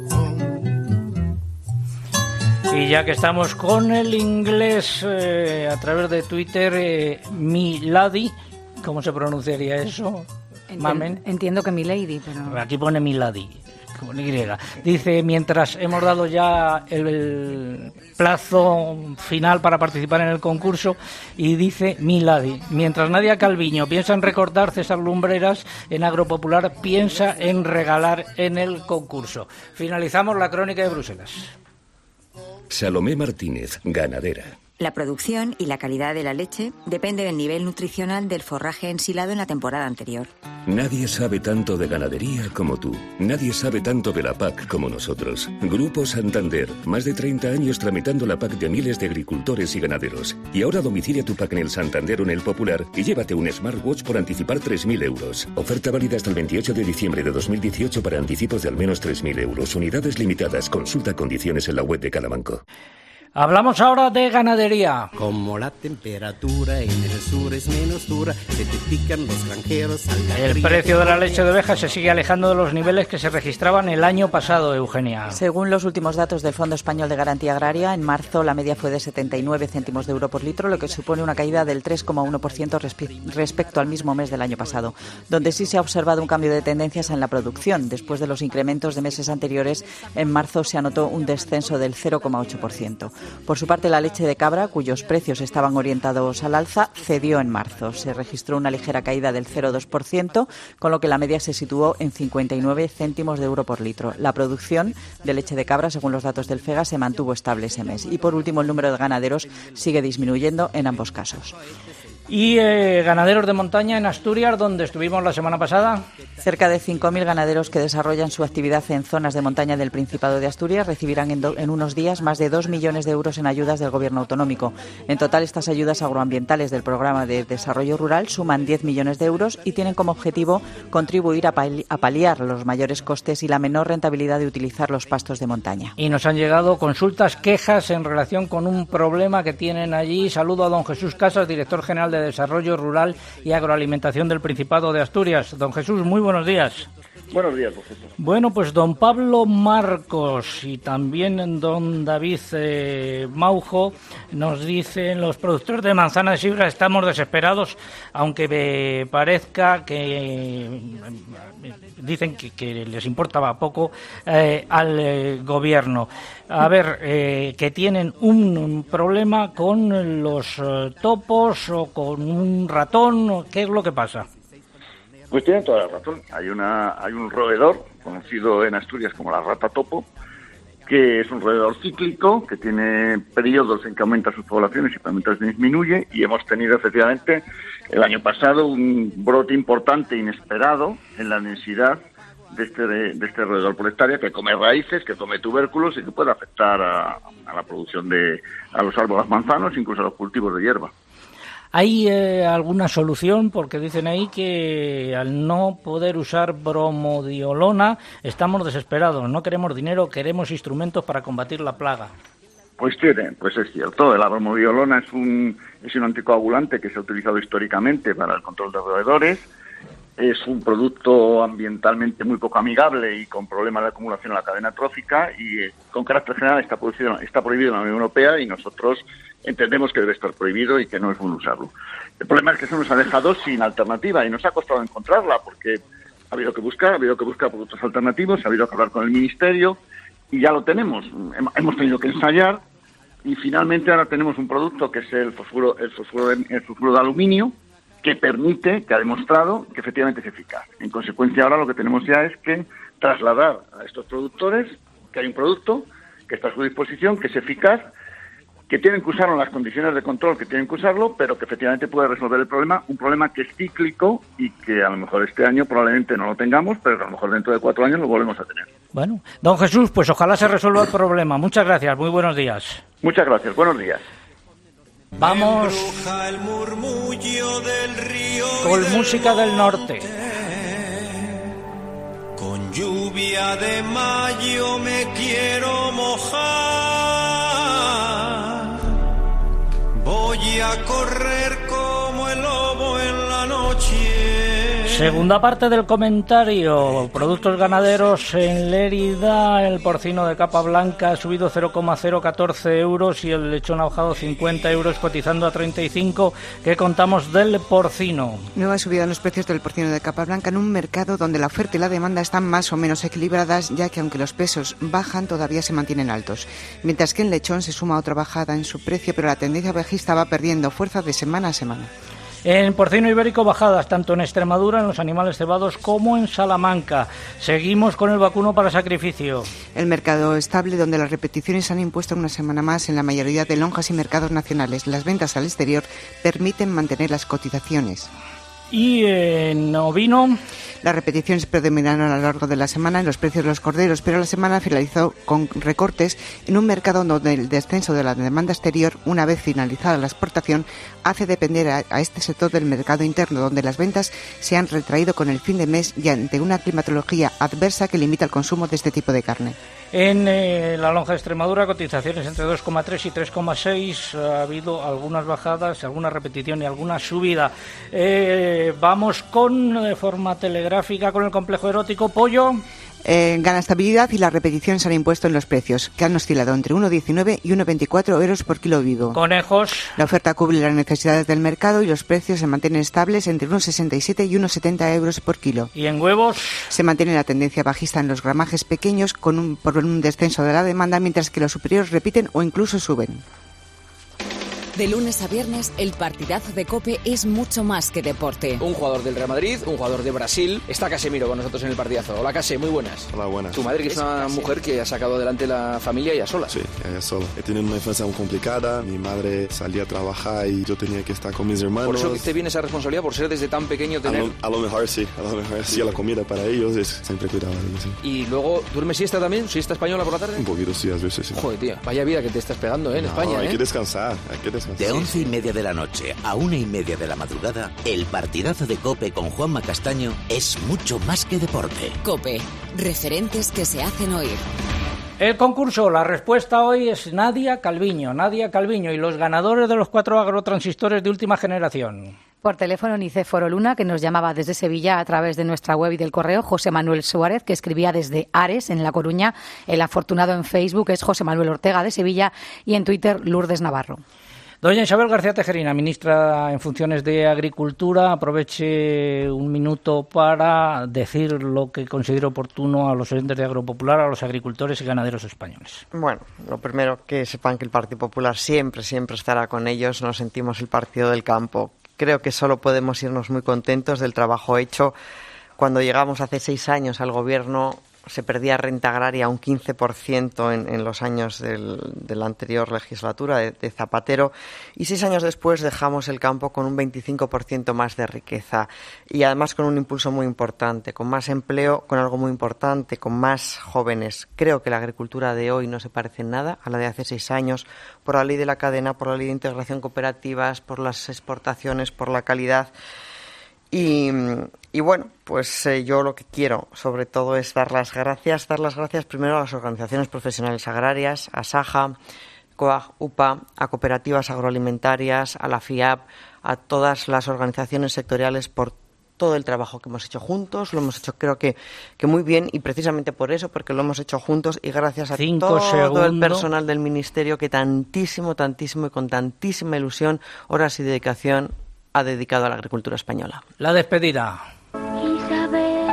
Speaker 1: Y ya que estamos con el inglés, a través de Twitter, Milady, ¿cómo se pronunciaría eso? Mamen.
Speaker 4: Entiendo que Milady, pero...
Speaker 1: Aquí pone Milady, con Y. Dice, mientras hemos dado ya el plazo final para participar en el concurso, y dice Milady, mientras Nadia Calviño piensa en recortar, César Lumbreras en Agropopular piensa en regalar en el concurso. Finalizamos la crónica de Bruselas.
Speaker 27: Salomé Martínez, ganadera.
Speaker 16: La producción y la calidad de la leche depende del nivel nutricional del forraje ensilado en la temporada anterior.
Speaker 27: Nadie sabe tanto de ganadería como tú. Nadie sabe tanto de la PAC como nosotros. Grupo Santander, más de 30 años tramitando la PAC de miles de agricultores y ganaderos. Y ahora domicilia tu PAC en el Santander o en el Popular y llévate un smartwatch por anticipar 3.000 euros. Oferta válida hasta el 28 de diciembre de 2018 para anticipos de al menos 3.000 euros. Unidades limitadas. Consulta condiciones en la web de cada banco.
Speaker 1: Hablamos ahora de ganadería.
Speaker 18: Como la temperatura en el sur es menos dura, se te pican los granjeros.
Speaker 1: El precio de la leche de oveja se sigue alejando de los niveles que se registraban el año pasado, Eugenia.
Speaker 5: Según los últimos datos del Fondo Español de Garantía Agraria, en marzo la media fue de 79 céntimos de euro por litro, lo que supone una caída del 3,1% respecto al mismo mes del año pasado. Donde sí se ha observado un cambio de tendencias en la producción. Después de los incrementos de meses anteriores, en marzo se anotó un descenso del 0,8%. Por su parte, la leche de cabra, cuyos precios estaban orientados al alza, cedió en marzo. Se registró una ligera caída del 0,2%, con lo que la media se situó en 59 céntimos de euro por litro. La producción de leche de cabra, según los datos del FEGA, se mantuvo estable ese mes. Y por último, el número de ganaderos sigue disminuyendo en ambos casos.
Speaker 1: Y ganaderos de montaña en Asturias, donde estuvimos la semana pasada.
Speaker 5: Cerca de 5.000 ganaderos que desarrollan su actividad en zonas de montaña del Principado de Asturias recibirán en unos días más de 2 millones de euros en ayudas del Gobierno autonómico. En total, estas ayudas agroambientales del Programa de Desarrollo Rural suman 10 millones de euros y tienen como objetivo contribuir a paliar los mayores costes y la menor rentabilidad de utilizar los pastos de montaña.
Speaker 1: Y nos han llegado consultas, quejas en relación con un problema que tienen allí. Saludo a don Jesús Casas, director general de Desarrollo Rural y Agroalimentación del Principado de Asturias. Don Jesús, muy buenos días.
Speaker 20: Buenos días, profesor.
Speaker 1: Bueno, pues don Pablo Marcos y también don David Maujo nos dicen: los productores de manzana de sidra estamos desesperados, aunque me parezca que dicen que les importaba poco al gobierno. A ver, que tienen un problema con los topos o con un ratón, ¿qué es lo que pasa?
Speaker 20: Pues tienen toda la razón. Hay un roedor conocido en Asturias como la rata topo, que es un roedor cíclico, que tiene periodos en que aumenta sus poblaciones y periodos disminuye, y hemos tenido efectivamente el año pasado un brote importante inesperado en la densidad de este roedor por hectárea, que come raíces, que come tubérculos y que puede afectar a la producción a los árboles manzanos, incluso a los cultivos de hierba.
Speaker 1: ¿Hay alguna solución? Porque dicen ahí que al no poder usar bromodiolona estamos desesperados. No queremos dinero, queremos instrumentos para combatir la plaga.
Speaker 20: Pues es cierto. La bromodiolona es un anticoagulante que se ha utilizado históricamente para el control de roedores. Es un producto ambientalmente muy poco amigable y con problemas de acumulación en la cadena trófica, y con carácter general está prohibido en la Unión Europea, y nosotros entendemos que debe estar prohibido y que no es bueno usarlo. El problema es que se nos ha dejado sin alternativa y nos ha costado encontrarla, porque ha habido que buscar productos alternativos, ha habido que hablar con el Ministerio y ya lo tenemos. Hemos tenido que ensayar y finalmente ahora tenemos un producto que es el fosfuro de aluminio, que ha demostrado que efectivamente es eficaz. En consecuencia, ahora lo que tenemos ya es que trasladar a estos productores que hay un producto que está a su disposición, que es eficaz, que tienen que usarlo en las condiciones de control que tienen que usarlo, pero que efectivamente puede resolver el problema, un problema que es cíclico y que a lo mejor este año probablemente no lo tengamos, pero que a lo mejor dentro de 4 años lo volvemos a tener.
Speaker 1: Bueno, don Jesús, pues ojalá se resuelva el problema. Muchas gracias, muy buenos días.
Speaker 20: Muchas gracias, buenos días.
Speaker 1: Vamos
Speaker 21: el murmullo del río
Speaker 1: con música del norte.
Speaker 21: Con lluvia de mayo me quiero mojar. Voy a correr como el lobo en la noche.
Speaker 1: Segunda parte del comentario. Productos ganaderos en Lérida. El porcino de capa blanca ha subido 0,014 euros y el lechón ha bajado 50 euros, cotizando a 35. ¿Qué contamos del porcino?
Speaker 15: Nueva subida en los precios del porcino de capa blanca en un mercado donde la oferta y la demanda están más o menos equilibradas, ya que aunque los pesos bajan, todavía se mantienen altos. Mientras que en lechón se suma otra bajada en su precio, pero la tendencia bajista va perdiendo fuerza de semana a semana.
Speaker 1: En porcino ibérico, bajadas tanto en Extremadura, en los animales cebados, como en Salamanca. Seguimos con el vacuno para sacrificio.
Speaker 15: El mercado estable, donde las repeticiones han impuesto una semana más en la mayoría de lonjas y mercados nacionales. Las ventas al exterior permiten mantener las cotizaciones.
Speaker 1: Y en ovino,
Speaker 15: las repeticiones predominaron a lo largo de la semana en los precios de los corderos, pero la semana finalizó con recortes en un mercado donde el descenso de la demanda exterior, una vez finalizada la exportación, hace depender a este sector del mercado interno, donde las ventas se han retraído con el fin de mes y ante una climatología adversa que limita el consumo de este tipo de carne.
Speaker 1: En la lonja de Extremadura, cotizaciones entre 2,3 y 3,6. Ha habido algunas bajadas, alguna repetición y alguna subida. Vamos de forma telegráfica con el complejo erótico. Pollo.
Speaker 15: Gana estabilidad y las repeticiones han impuesto en los precios, que han oscilado entre 1,19 y 1,24 euros por kilo vivo.
Speaker 1: Conejos.
Speaker 15: La oferta cubre las necesidades del mercado y los precios se mantienen estables entre 1,67 y 1,70 euros por kilo.
Speaker 1: ¿Y en huevos?
Speaker 15: Se mantiene la tendencia bajista en los gramajes pequeños por un descenso de la demanda, mientras que los superiores repiten o incluso suben.
Speaker 2: De lunes a viernes, el partidazo de COPE es mucho más que deporte.
Speaker 17: Un jugador del Real Madrid, un jugador de Brasil. Está Casemiro con nosotros en el partidazo. Hola, Case, muy buenas.
Speaker 22: Hola, buenas.
Speaker 17: Tu madre, que es una mujer que ha sacado adelante la familia ella sola.
Speaker 22: Sí, ella sola. He tenido una infancia muy complicada. Mi madre salía a trabajar y yo tenía que estar con mis hermanos.
Speaker 17: Por eso que te viene esa responsabilidad, por ser desde tan pequeño tener...
Speaker 22: A lo mejor sí. La comida para ellos es siempre cuidado. Sí.
Speaker 17: Y luego, ¿duermes siesta también? ¿Siesta española por la tarde?
Speaker 22: Un poquito, sí, a veces sí.
Speaker 17: Joder, tío, vaya vida que te estás pegando, en España,
Speaker 22: hay que descansar,
Speaker 23: De 11:30 de la noche a 1:30 de la madrugada, el partidazo de COPE con Juanma Castaño es mucho más que deporte.
Speaker 2: COPE, referentes que se hacen oír.
Speaker 1: El concurso, la respuesta hoy es Nadia Calviño y los ganadores de los 4 agrotransistores de última generación.
Speaker 4: Por teléfono, Nicéforo Luna, que nos llamaba desde Sevilla a través de nuestra web y del correo. José Manuel Suárez, que escribía desde Ares, en La Coruña. El afortunado en Facebook es José Manuel Ortega, de Sevilla, y en Twitter, Lourdes Navarro.
Speaker 1: Doña Isabel García Tejerina, ministra en funciones de Agricultura, aproveche un minuto para decir lo que considero oportuno a los oyentes de Agropopular, a los agricultores y ganaderos españoles.
Speaker 13: Bueno, lo primero, que sepan que el Partido Popular siempre estará con ellos. Nos sentimos el partido del campo. Creo que solo podemos irnos muy contentos del trabajo hecho. Cuando llegamos hace 6 años al gobierno, se perdía renta agraria un 15% en los años de la anterior legislatura de Zapatero, y 6 años después dejamos el campo con un 25% más de riqueza y además con un impulso muy importante, con más empleo, con algo muy importante, con más jóvenes. Creo que la agricultura de hoy no se parece en nada a la de hace 6 años, por la ley de la cadena, por la ley de integración cooperativas, por las exportaciones, por la calidad. Y bueno, pues yo lo que quiero sobre todo es dar las gracias primero a las organizaciones profesionales agrarias, a SAJA, COAG, UPA, a cooperativas agroalimentarias, a la FIAP, a todas las organizaciones sectoriales por todo el trabajo que hemos hecho juntos. Lo hemos hecho creo que muy bien, y precisamente por eso, porque lo hemos hecho juntos y gracias a todo el personal del Ministerio que tantísimo y con tantísima ilusión, horas y dedicación ha dedicado a la agricultura española.
Speaker 1: La despedida.
Speaker 24: Isabel,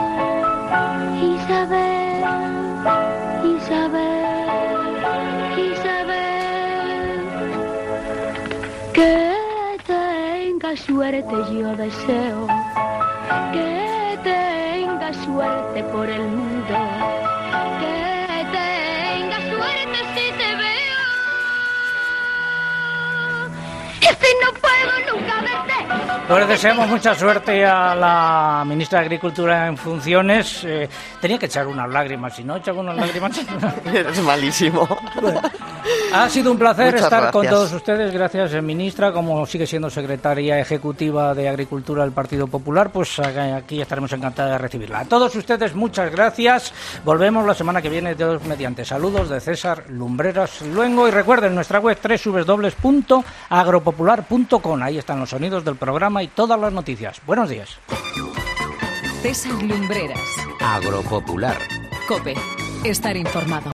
Speaker 24: que tenga suerte yo deseo, que tenga suerte por el mundo, que tenga suerte si te veo. Y si no puedo nunca verte.
Speaker 1: Pues deseamos mucha suerte a la ministra de Agricultura en funciones. Tenía que echar unas lágrimas, si no echaba unas lágrimas...
Speaker 13: Eres malísimo.
Speaker 1: Bueno, ha sido un placer
Speaker 13: Muchas
Speaker 1: estar
Speaker 13: gracias.
Speaker 1: con todos ustedes. Gracias, ministra. Como sigue siendo secretaria ejecutiva de Agricultura del Partido Popular, pues aquí estaremos encantados de recibirla. A todos ustedes, muchas gracias. Volvemos la semana que viene, Dios mediante. Saludos de César Lumbreras Luengo. Y recuerden, nuestra web www.agropopular.com. Ahí están los sonidos del programa y todas las noticias. Buenos días.
Speaker 2: César Lumbreras.
Speaker 23: Agropopular.
Speaker 2: COPE. Estar informado.